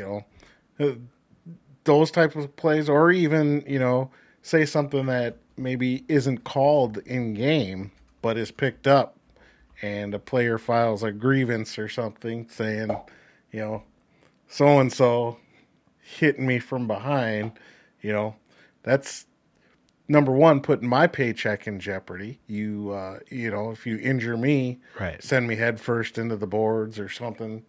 those types of plays, or even say something that maybe isn't called in game but is picked up, and a player files a grievance or something saying, so and so hitting me from behind, that's number one, putting my paycheck in jeopardy. If you injure me, right, send me head first into the boards or something,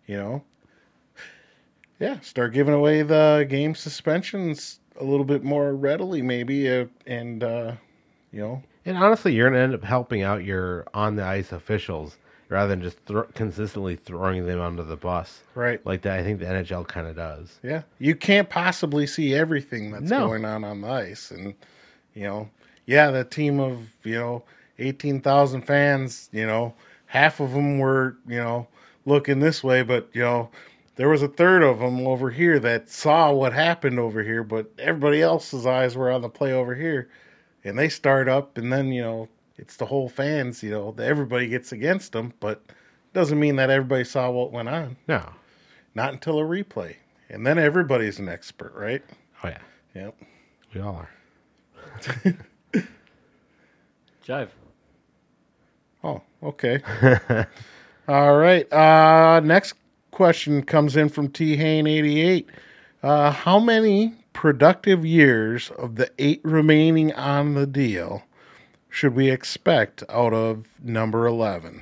Yeah, start giving away the game suspensions a little bit more readily, maybe, and honestly, you're going to end up helping out your on-the-ice officials rather than just consistently throwing them under the bus. Right. Like that, I think the NHL kind of does. Yeah. You can't possibly see everything that's going on the ice. And, the team of, 18,000 fans, half of them were, looking this way, but, there was a third of them over here that saw what happened over here, but everybody else's eyes were on the play over here. And they start up, and then, it's the whole fans, everybody gets against them, but doesn't mean that everybody saw what went on. No. Not until a replay. And then everybody's an expert, right? Oh, yeah. Yep. We all are. Jive. Oh, okay. All right. Next question comes in from T-Hane88. How many productive years of the 8 remaining on the deal should we expect out of number 11?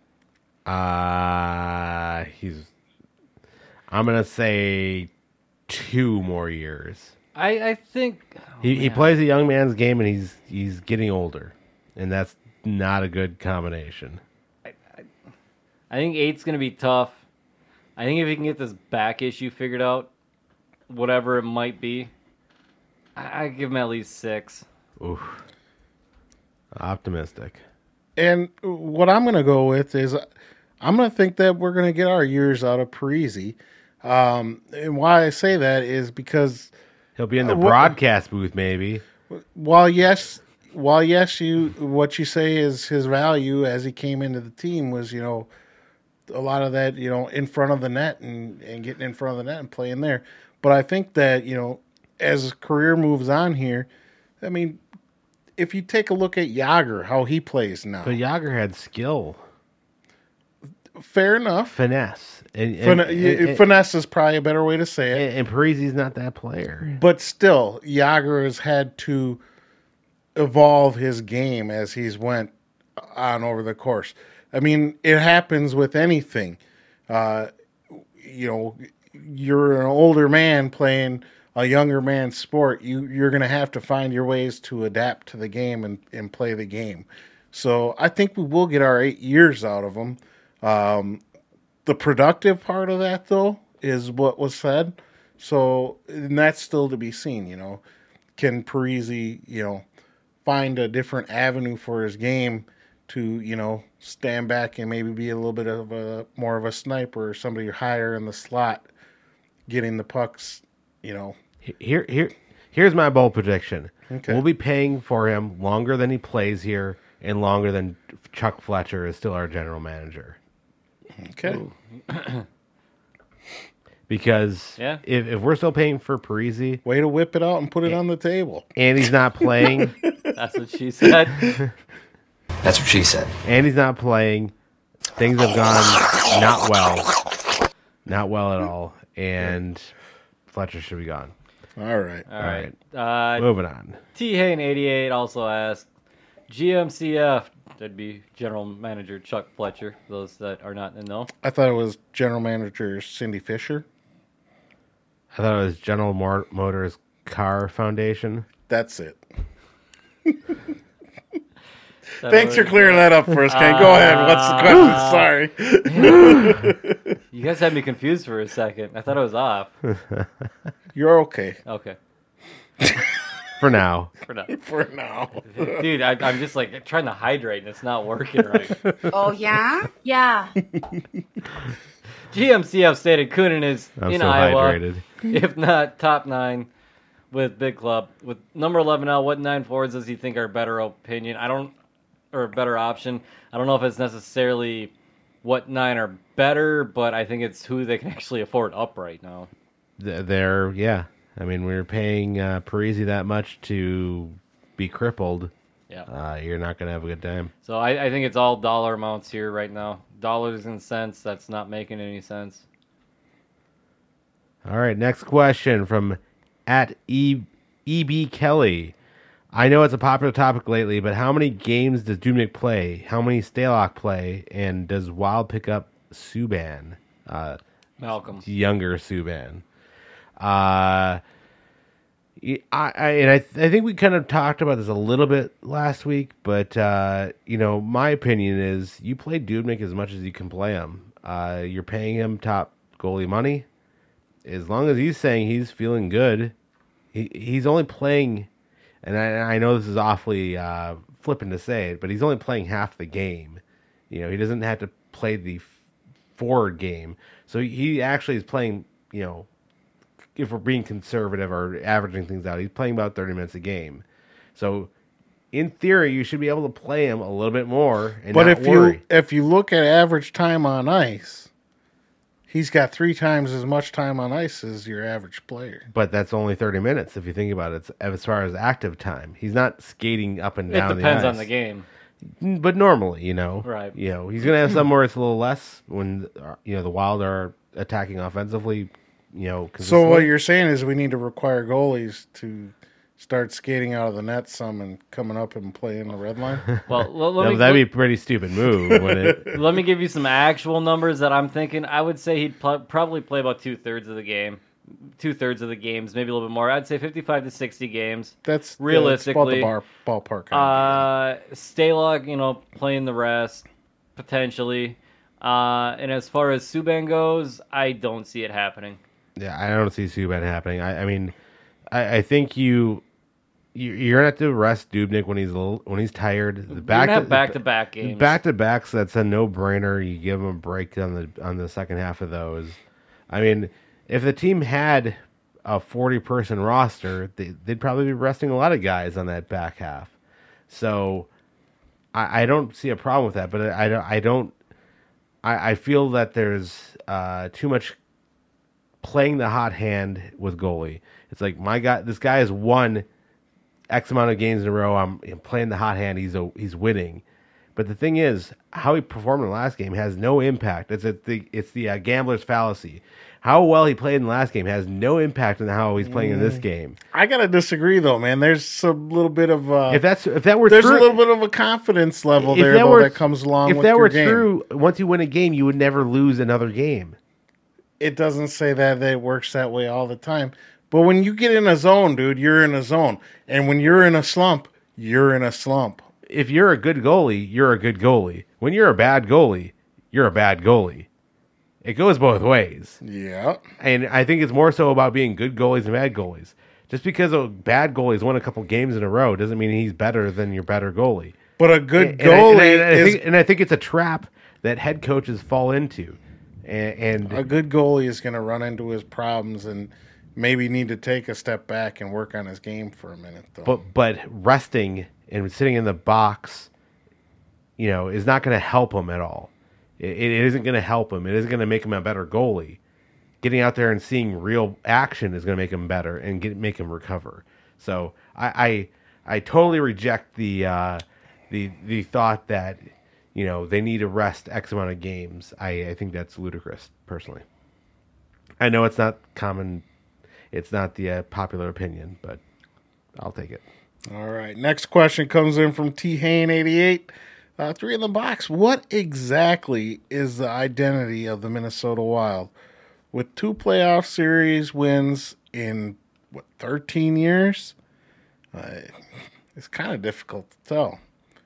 I'm going to say 2 more years. I think he plays a young man's game, and he's getting older, and that's not a good combination. I think 8's going to be tough. I think if he can get this back issue figured out, whatever it might be, I give him at least 6. Oof. Optimistic. And what I'm going to go with is I'm going to think that we're going to get our years out of Parise. And why I say that is because he'll be in the broadcast booth, maybe. While yes, what you say is his value as he came into the team was, a lot of that, in front of the net and getting in front of the net and playing there. But I think that, as his career moves on here, I mean, if you take a look at Jágr, how he plays now. But Jágr had skill. Fair enough. Finesse. Finesse is probably a better way to say it. And Parise's not that player. But still, Jágr has had to evolve his game as he's went on over the course. I mean, it happens with anything. You're an older man playing a younger man's sport. You're going to have to find your ways to adapt to the game and play the game. So I think we will get our 8 years out of him. The productive part of that, though, is what was said. So and that's still to be seen, Can Parise, find a different avenue for his game to, stand back and maybe be a little bit of more of a sniper or somebody higher in the slot, getting the pucks, Here's my bold prediction. Okay. We'll be paying for him longer than he plays here and longer than Chuck Fletcher is still our general manager. Okay. Because if we're still paying for Parise... Way to whip it out and put it on the table. And he's not playing... That's what she said. That's what she said. And he's not playing. Things have gone not well. Not well at all. And Fletcher should be gone. All right. All right. Moving on. T Hayne 88 also asked, GMCF, that'd be General Manager Chuck Fletcher, those that are not in the know. I thought it was General Manager Cindy Fisher. I thought it was General Motors Car Foundation. That's it. Thanks for clearing that up for us, Ken. Go ahead. What's the question? Sorry. You guys had me confused for a second. I thought I was off. You're okay. Okay. For now. For now. For now. Dude, I'm just like trying to hydrate and it's not working right. Oh, yeah? Yeah. GMCF stated Kunin is I'm in so Iowa, hydrated. if not top 9 with Big Club. With number 11L, what 9 forwards does he think are better opinion? Or better option. I don't know if it's necessarily what 9 are better, but I think it's who they can actually afford up right now. Yeah. I mean, we're paying Parisi that much to be crippled. Yeah. You're not going to have a good time. So I think it's all dollar amounts here right now. Dollars and cents, that's not making any sense. All right, next question from @EB Kelly. I know it's a popular topic lately, but how many games does Dubnyk play? How many Stalock play? And does Wild pick up Subban? Malcolm. Younger Subban. I think we kind of talked about this a little bit last week, but my opinion is you play Dubnyk as much as you can play him. You're paying him top goalie money. As long as he's saying he's feeling good, he's only playing, and I know this is awfully flippant to say it, but he's only playing half the game. He doesn't have to play the forward game, so he actually is playing. If we're being conservative or averaging things out, he's playing about 30 minutes a game. So, in theory, you should be able to play him a little bit more and but not worry. if you look at average time on ice, he's got 3 times as much time on ice as your average player. But that's only 30 minutes if you think about it. As far as active time, he's not skating up and down. It depends the ice. on the game. But normally, Right. he's going to have some where it's a little less when the Wild are attacking offensively. So what you're saying is we need to require goalies to start skating out of the net some and coming up and playing the red line? Well, that'd be a pretty stupid move, wouldn't it? Let me give you some actual numbers that I'm thinking. I would say he'd probably play about 2/3 of the game. 2/3 of the games, maybe a little bit more. I'd say 55 to 60 games. That's realistically about the ballpark. Stalock, playing the rest potentially. And as far as Subban goes, I don't see it happening. Yeah, I don't see Subban happening. I think you're gonna have to rest Dubnyk when he's tired. You're gonna have back-to-back games. Back-to-backs, that's a no-brainer. You give him a break on the second half of those. If the team had a 40-person roster, they'd probably be resting a lot of guys on that back half. So I don't see a problem with that. But I feel that there's too much playing the hot hand with goalie. It's like this guy has won X amount of games in a row. I'm playing the hot hand. He's winning. But the thing is, how he performed in the last game has no impact. It's the gambler's fallacy. How well he played in the last game has no impact on how he's playing in this game. I gotta disagree though, man. There's a little bit of if that were there's true, a little bit of a confidence level there that comes along. If with that your were game. true, once you win a game, you would never lose another game. It doesn't say that it works that way all the time. But when you get in a zone, dude, you're in a zone. And when you're in a slump, you're in a slump. If you're a good goalie, you're a good goalie. When you're a bad goalie, you're a bad goalie. It goes both ways. Yeah. And I think it's more so about being good goalies and bad goalies. Just because a bad goalie's won a couple games in a row doesn't mean he's better than your better goalie. But a good goalie I think it's a trap that head coaches fall into. And a good goalie is going to run into his problems and maybe need to take a step back and work on his game for a minute, though. But resting and sitting in the box, is not going to help him at all. It isn't going to help him. It isn't going to make him a better goalie. Getting out there and seeing real action is going to make him better and make him recover. So I totally reject the thought that they need to rest X amount of games. I think that's ludicrous, personally. I know it's not common. it's not the popular opinion, but I'll take it. All right. Next question comes in from T Hain 88. 3 in the box. What exactly is the identity of the Minnesota Wild? With 2 playoff series wins in 13 years, it's kind of difficult to tell.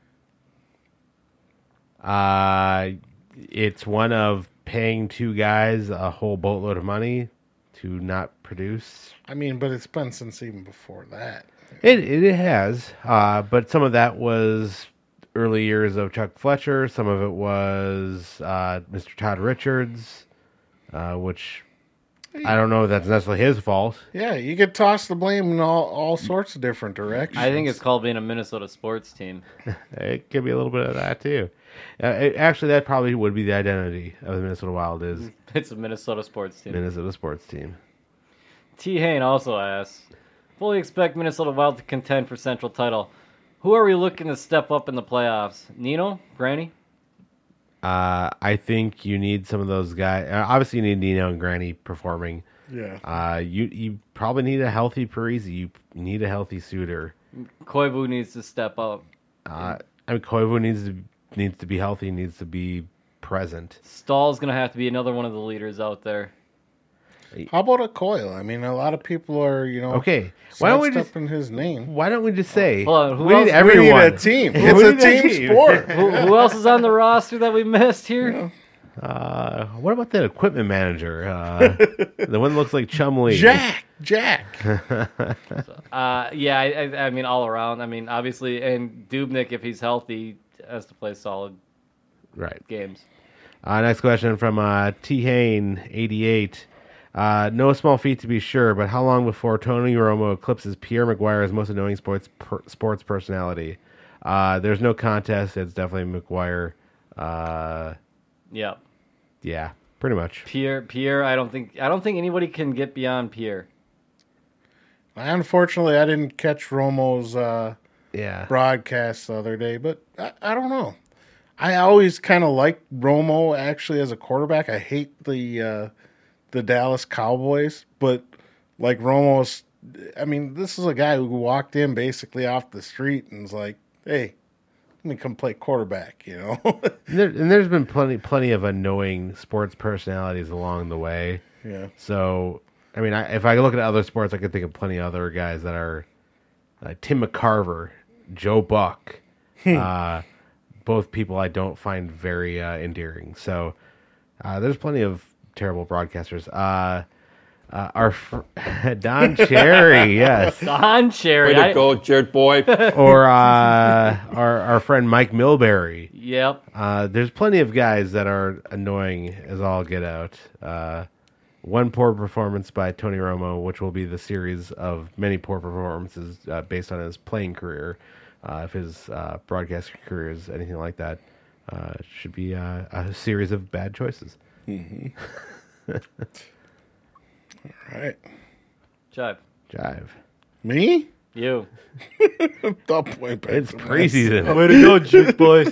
It's one of paying 2 guys a whole boatload of money to not produce. I mean, but it's been since even before that. It has, but some of that was early years of Chuck Fletcher. Some of it was Mr. Todd Richards, which I don't know if that's necessarily his fault. Yeah, you could toss the blame in all sorts of different directions. I think it's called being a Minnesota sports team. It could be a little bit of that too. Actually, that probably would be the identity of the Minnesota Wild is It's a Minnesota sports team. Minnesota sports team. T. Hain also asks, fully expect Minnesota Wild to contend for Central title. Who are we looking to step up in the playoffs? Nino? Granny? I think you need some of those guys. Obviously, you need Nino and Granny performing. Yeah. You probably need a healthy Parise. You need a healthy Suter. Koivu needs to step up. I mean, Koivu needs to be healthy. Needs to be present. Stahl's going to have to be another one of the leaders out there. How about a Coyle? I mean, a lot of people are, Okay. Why don't we just in his name? Why don't we just say Hold on, who we else- need we everyone? We need a team. We It's a need a team team. sport. Who else is on the roster that we missed here? What about that equipment manager? The one that looks like Chumlee. Jack. I mean, all around. I mean, obviously, and Dubnyk, if he's healthy, has to play solid Right. games. Next question from T. Hain, 88. No small feat to be sure, but how long before Tony Romo eclipses Pierre McGuire as most annoying sports personality? There's no contest. It's definitely McGuire. Yeah. Yeah, pretty much. Pierre, I don't think anybody can get beyond Pierre. Unfortunately, I didn't catch Romo's Yeah. broadcast the other day, but I don't know. I always kind of liked Romo actually as a quarterback. I hate the Dallas Cowboys, but like Romo's, I mean, this is a guy who walked in basically off the street and was like, "Hey, let me come play quarterback," And there's been plenty of annoying sports personalities along the way. Yeah. So, I mean, if I look at other sports, I could think of plenty of other guys that are Tim McCarver, Joe Buck, both people I don't find very endearing. So, there's plenty of terrible broadcasters. Don Cherry, yes, Don Cherry. Way to go, Jared boy. or our friend Mike Milbury. Yep. There's plenty of guys that are annoying as all get out. One poor performance by Tony Romo, which will be the series of many poor performances based on his playing career. If his broadcast career is anything like that, should be a series of bad choices. Mm-hmm. All right. Jive. Me? You. Stop pointing back It's to preseason. Way to go, juke boy.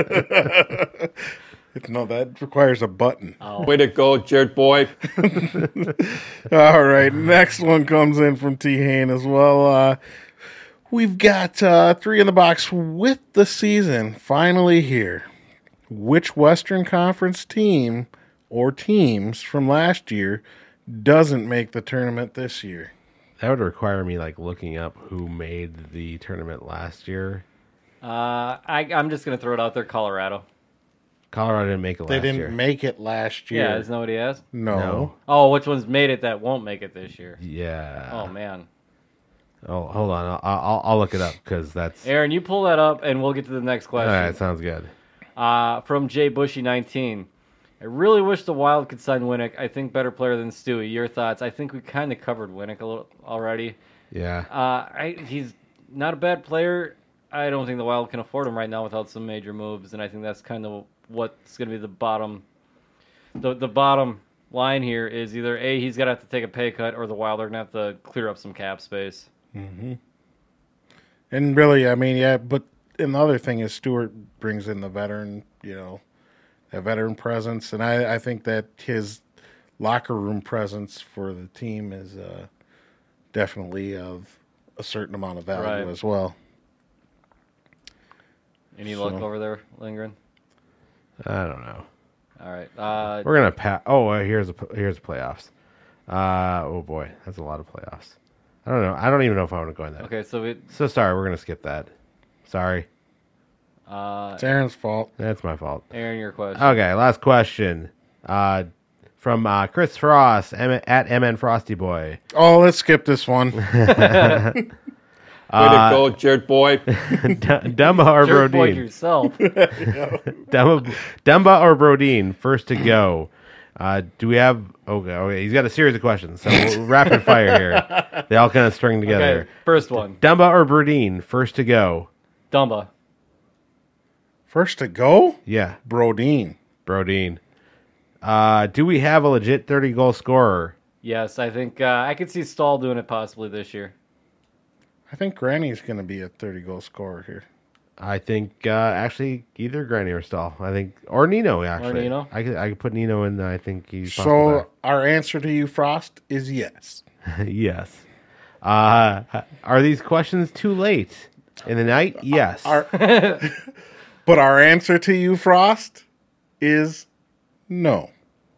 No, that requires a button. Way to go, Jared boy. All right, next one comes in from T. Hain as well. We've got 3 in the box with the season finally here. Which Western Conference team or teams from last year doesn't make the tournament this year? That would require me looking up who made the tournament last year. I'm just gonna throw it out there. Colorado. Colorado didn't make it They last didn't year. make it last year. Yeah, is nobody asked? No. Oh, which ones made it that won't make it this year? Yeah. Oh man. Oh, hold on. I'll look it up because that's. Aaron, you pull that up, and we'll get to the next All question. right, sounds good. From Jay Bushy 19. I really wish the Wild could sign Winnick. I think better player than Stewie. Your thoughts? I think we kind of covered Winnick a little already. Yeah. He's not a bad player. I don't think the Wild can afford him right now without some major moves, and I think that's kind of what's going to be the bottom. The bottom line here is either A, he's going to have to take a pay cut, or the Wild are going to have to clear up some cap space. Mm-hmm. And really, I mean, yeah, but and the other thing is Stewart brings in the veteran, that veteran presence, and I think that his locker room presence for the team is definitely of a certain amount of value Right. as well. Any luck over there, Lindgren? I don't know. All right. We're gonna pass. Oh, here's the playoffs. Oh boy, that's a lot of playoffs. I don't know. I don't even know if I want to go in that. Okay, so So sorry, we're gonna skip that. Sorry, It's Aaron's fault. that's my fault. Aaron, your question. Okay, last question. From Chris Frost at MN Frosty Boy. Oh, let's skip this one. Way to go, Jared Boy. Dumba or Jerk boy Brodeen? yourself. Dumba or Brodeen? First to go. Do we have? Okay. He's got a series of questions, so we'll rapid fire here. They all kind of string together. Okay, first one. Dumba or Brodeen? First to go. Dumba. First to go? Yeah, Brodeen. Brodeen. Do we have a legit 30-goal scorer? Yes, I think I could see Stahl doing it possibly this year. I think Granny's going to be a 30-goal scorer here. I think actually either Granny or Stahl. I think or Nino actually. Or Nino? I could put Nino in. I think he's possible So our answer to you, Frost, is yes. there. Yes. Are these questions too late in the night? Yes. But our answer to you, Frost, is no.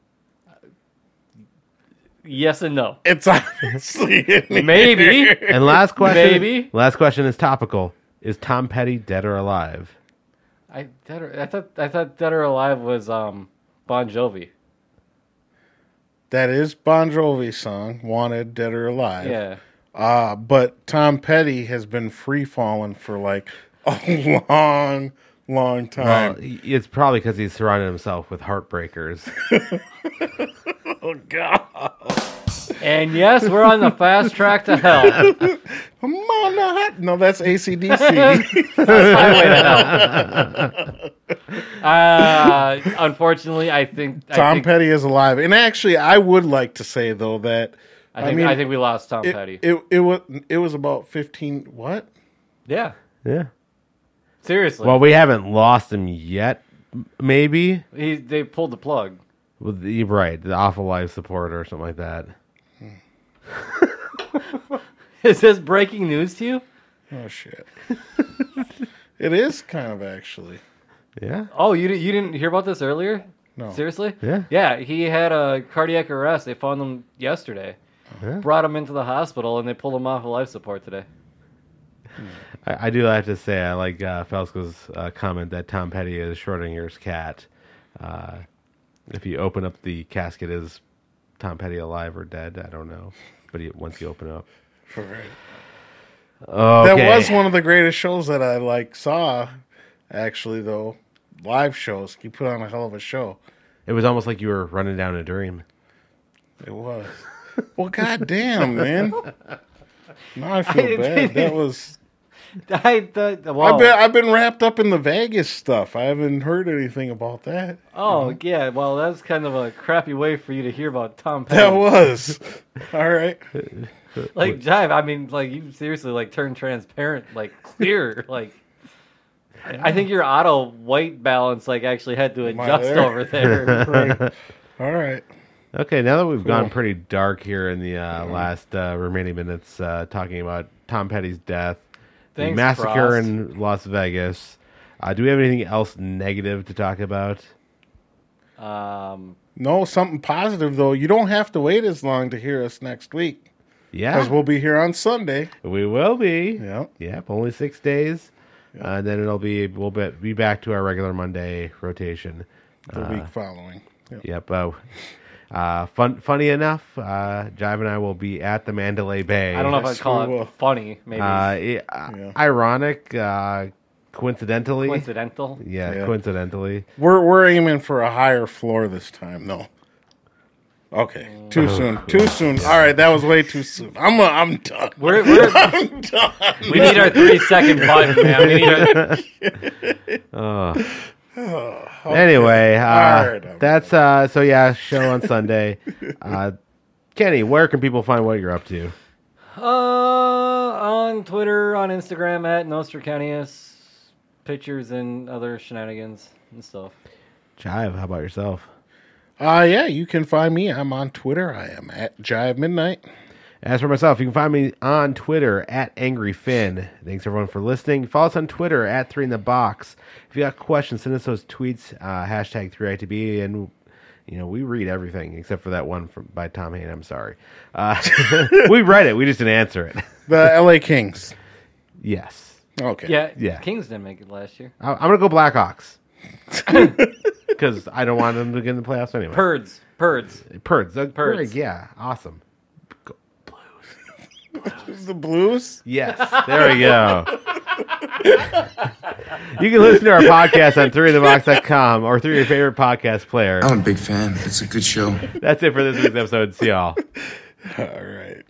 Yes and no. It's obviously in Maybe. And last question. Maybe. Last question is topical. Is Tom Petty dead or alive? I thought Dead or Alive was Bon Jovi. That is Bon Jovi's song, Wanted, Dead or Alive. Yeah. But Tom Petty has been free falling for like a long, long time. Well, it's probably because he's surrounded himself with heartbreakers. Oh, God. And yes, we're on the fast track to hell. Come on, no, that's AC/DC. Highway to hell. Unfortunately, I think Tom Petty is alive. And actually, I would like to say, though, that I think we lost Tom Petty. It was about 15. What? Yeah. Yeah. Seriously. Well, we haven't lost him yet. Maybe. They pulled the plug. With right, the Awful Life support or something like that. Is this breaking news to you? Oh, shit. It is kind of, actually. Yeah. Oh, you didn't hear about this earlier? No. Seriously? Yeah. Yeah, he had a cardiac arrest. They found him yesterday. Yeah. Brought him into the hospital, and they pulled him off of life support today. I do have to say, I like Felsko's comment that Tom Petty is Schrodinger's cat. If you open up the casket, is Tom Petty alive or dead? I don't know. But once you open it up. Right. Okay. That was one of the greatest shows that I saw, actually, though. Live shows. He put on a hell of a show. It was almost like you were running down a dream. It was. Well, goddamn, man. Now I feel bad. That was... I've been wrapped up in the Vegas stuff. I haven't heard anything about that. Oh, yeah. Well, that's kind of a crappy way for you to hear about Tom Petty. That was. All right. Like, Jive, I mean, like, you seriously, like, turned transparent, like, clear. Like, I think your auto white balance, like, actually had to adjust there? over there. Right. All right. Okay, now that we've gone pretty dark here in the last remaining minutes, talking about Tom Petty's death, the Thanks, massacre Frost. in Las Vegas, do we have anything else negative to talk about? No, something positive, though. You don't have to wait as long to hear us next week. Yeah, Because we'll be here on Sunday. we will be. Yeah. Yep, only 6 days. Then we'll be back to our regular Monday rotation. The week following. Yep. Yep. Funny enough, Jive and I will be at the Mandalay Bay. I don't know if Yes, I'd call we it will. funny, maybe. Ironic, coincidentally. Coincidental. Yeah, coincidentally. We're aiming for a higher floor this time, though. Okay, too soon. Too soon. All right, that was way too soon. I'm done. We're I'm done. we need our 3-second button, man. We need our, Anyway, right, that's so yeah, show on Sunday. Kenny, where can people find what you're up to? on Twitter, on Instagram at Nostracanius, pictures and other shenanigans and stuff. Jive, how about yourself? Yeah, you can find me. I'm on Twitter. I am at Jive Midnight. As for myself, you can find me on Twitter at AngryFinn. Thanks everyone for listening. Follow us on Twitter at 3inthebox. If you got questions, send us those tweets, hashtag 3ITB, and we read everything except for that one by Tom Hain. I'm sorry. We read it. We just didn't answer it. The LA Kings. Yes. Okay. Yeah. Kings didn't make it last year. I'm going to go Blackhawks. Because I don't want them to get in the playoffs anyway. Birds. Birds. Yeah. Awesome. Go Blues. The Blues? Yes. There we go. You can listen to our podcast on 3inthebox.com or through your favorite podcast player. I'm a big fan. It's a good show. That's it for this week's episode. See y'all. All right.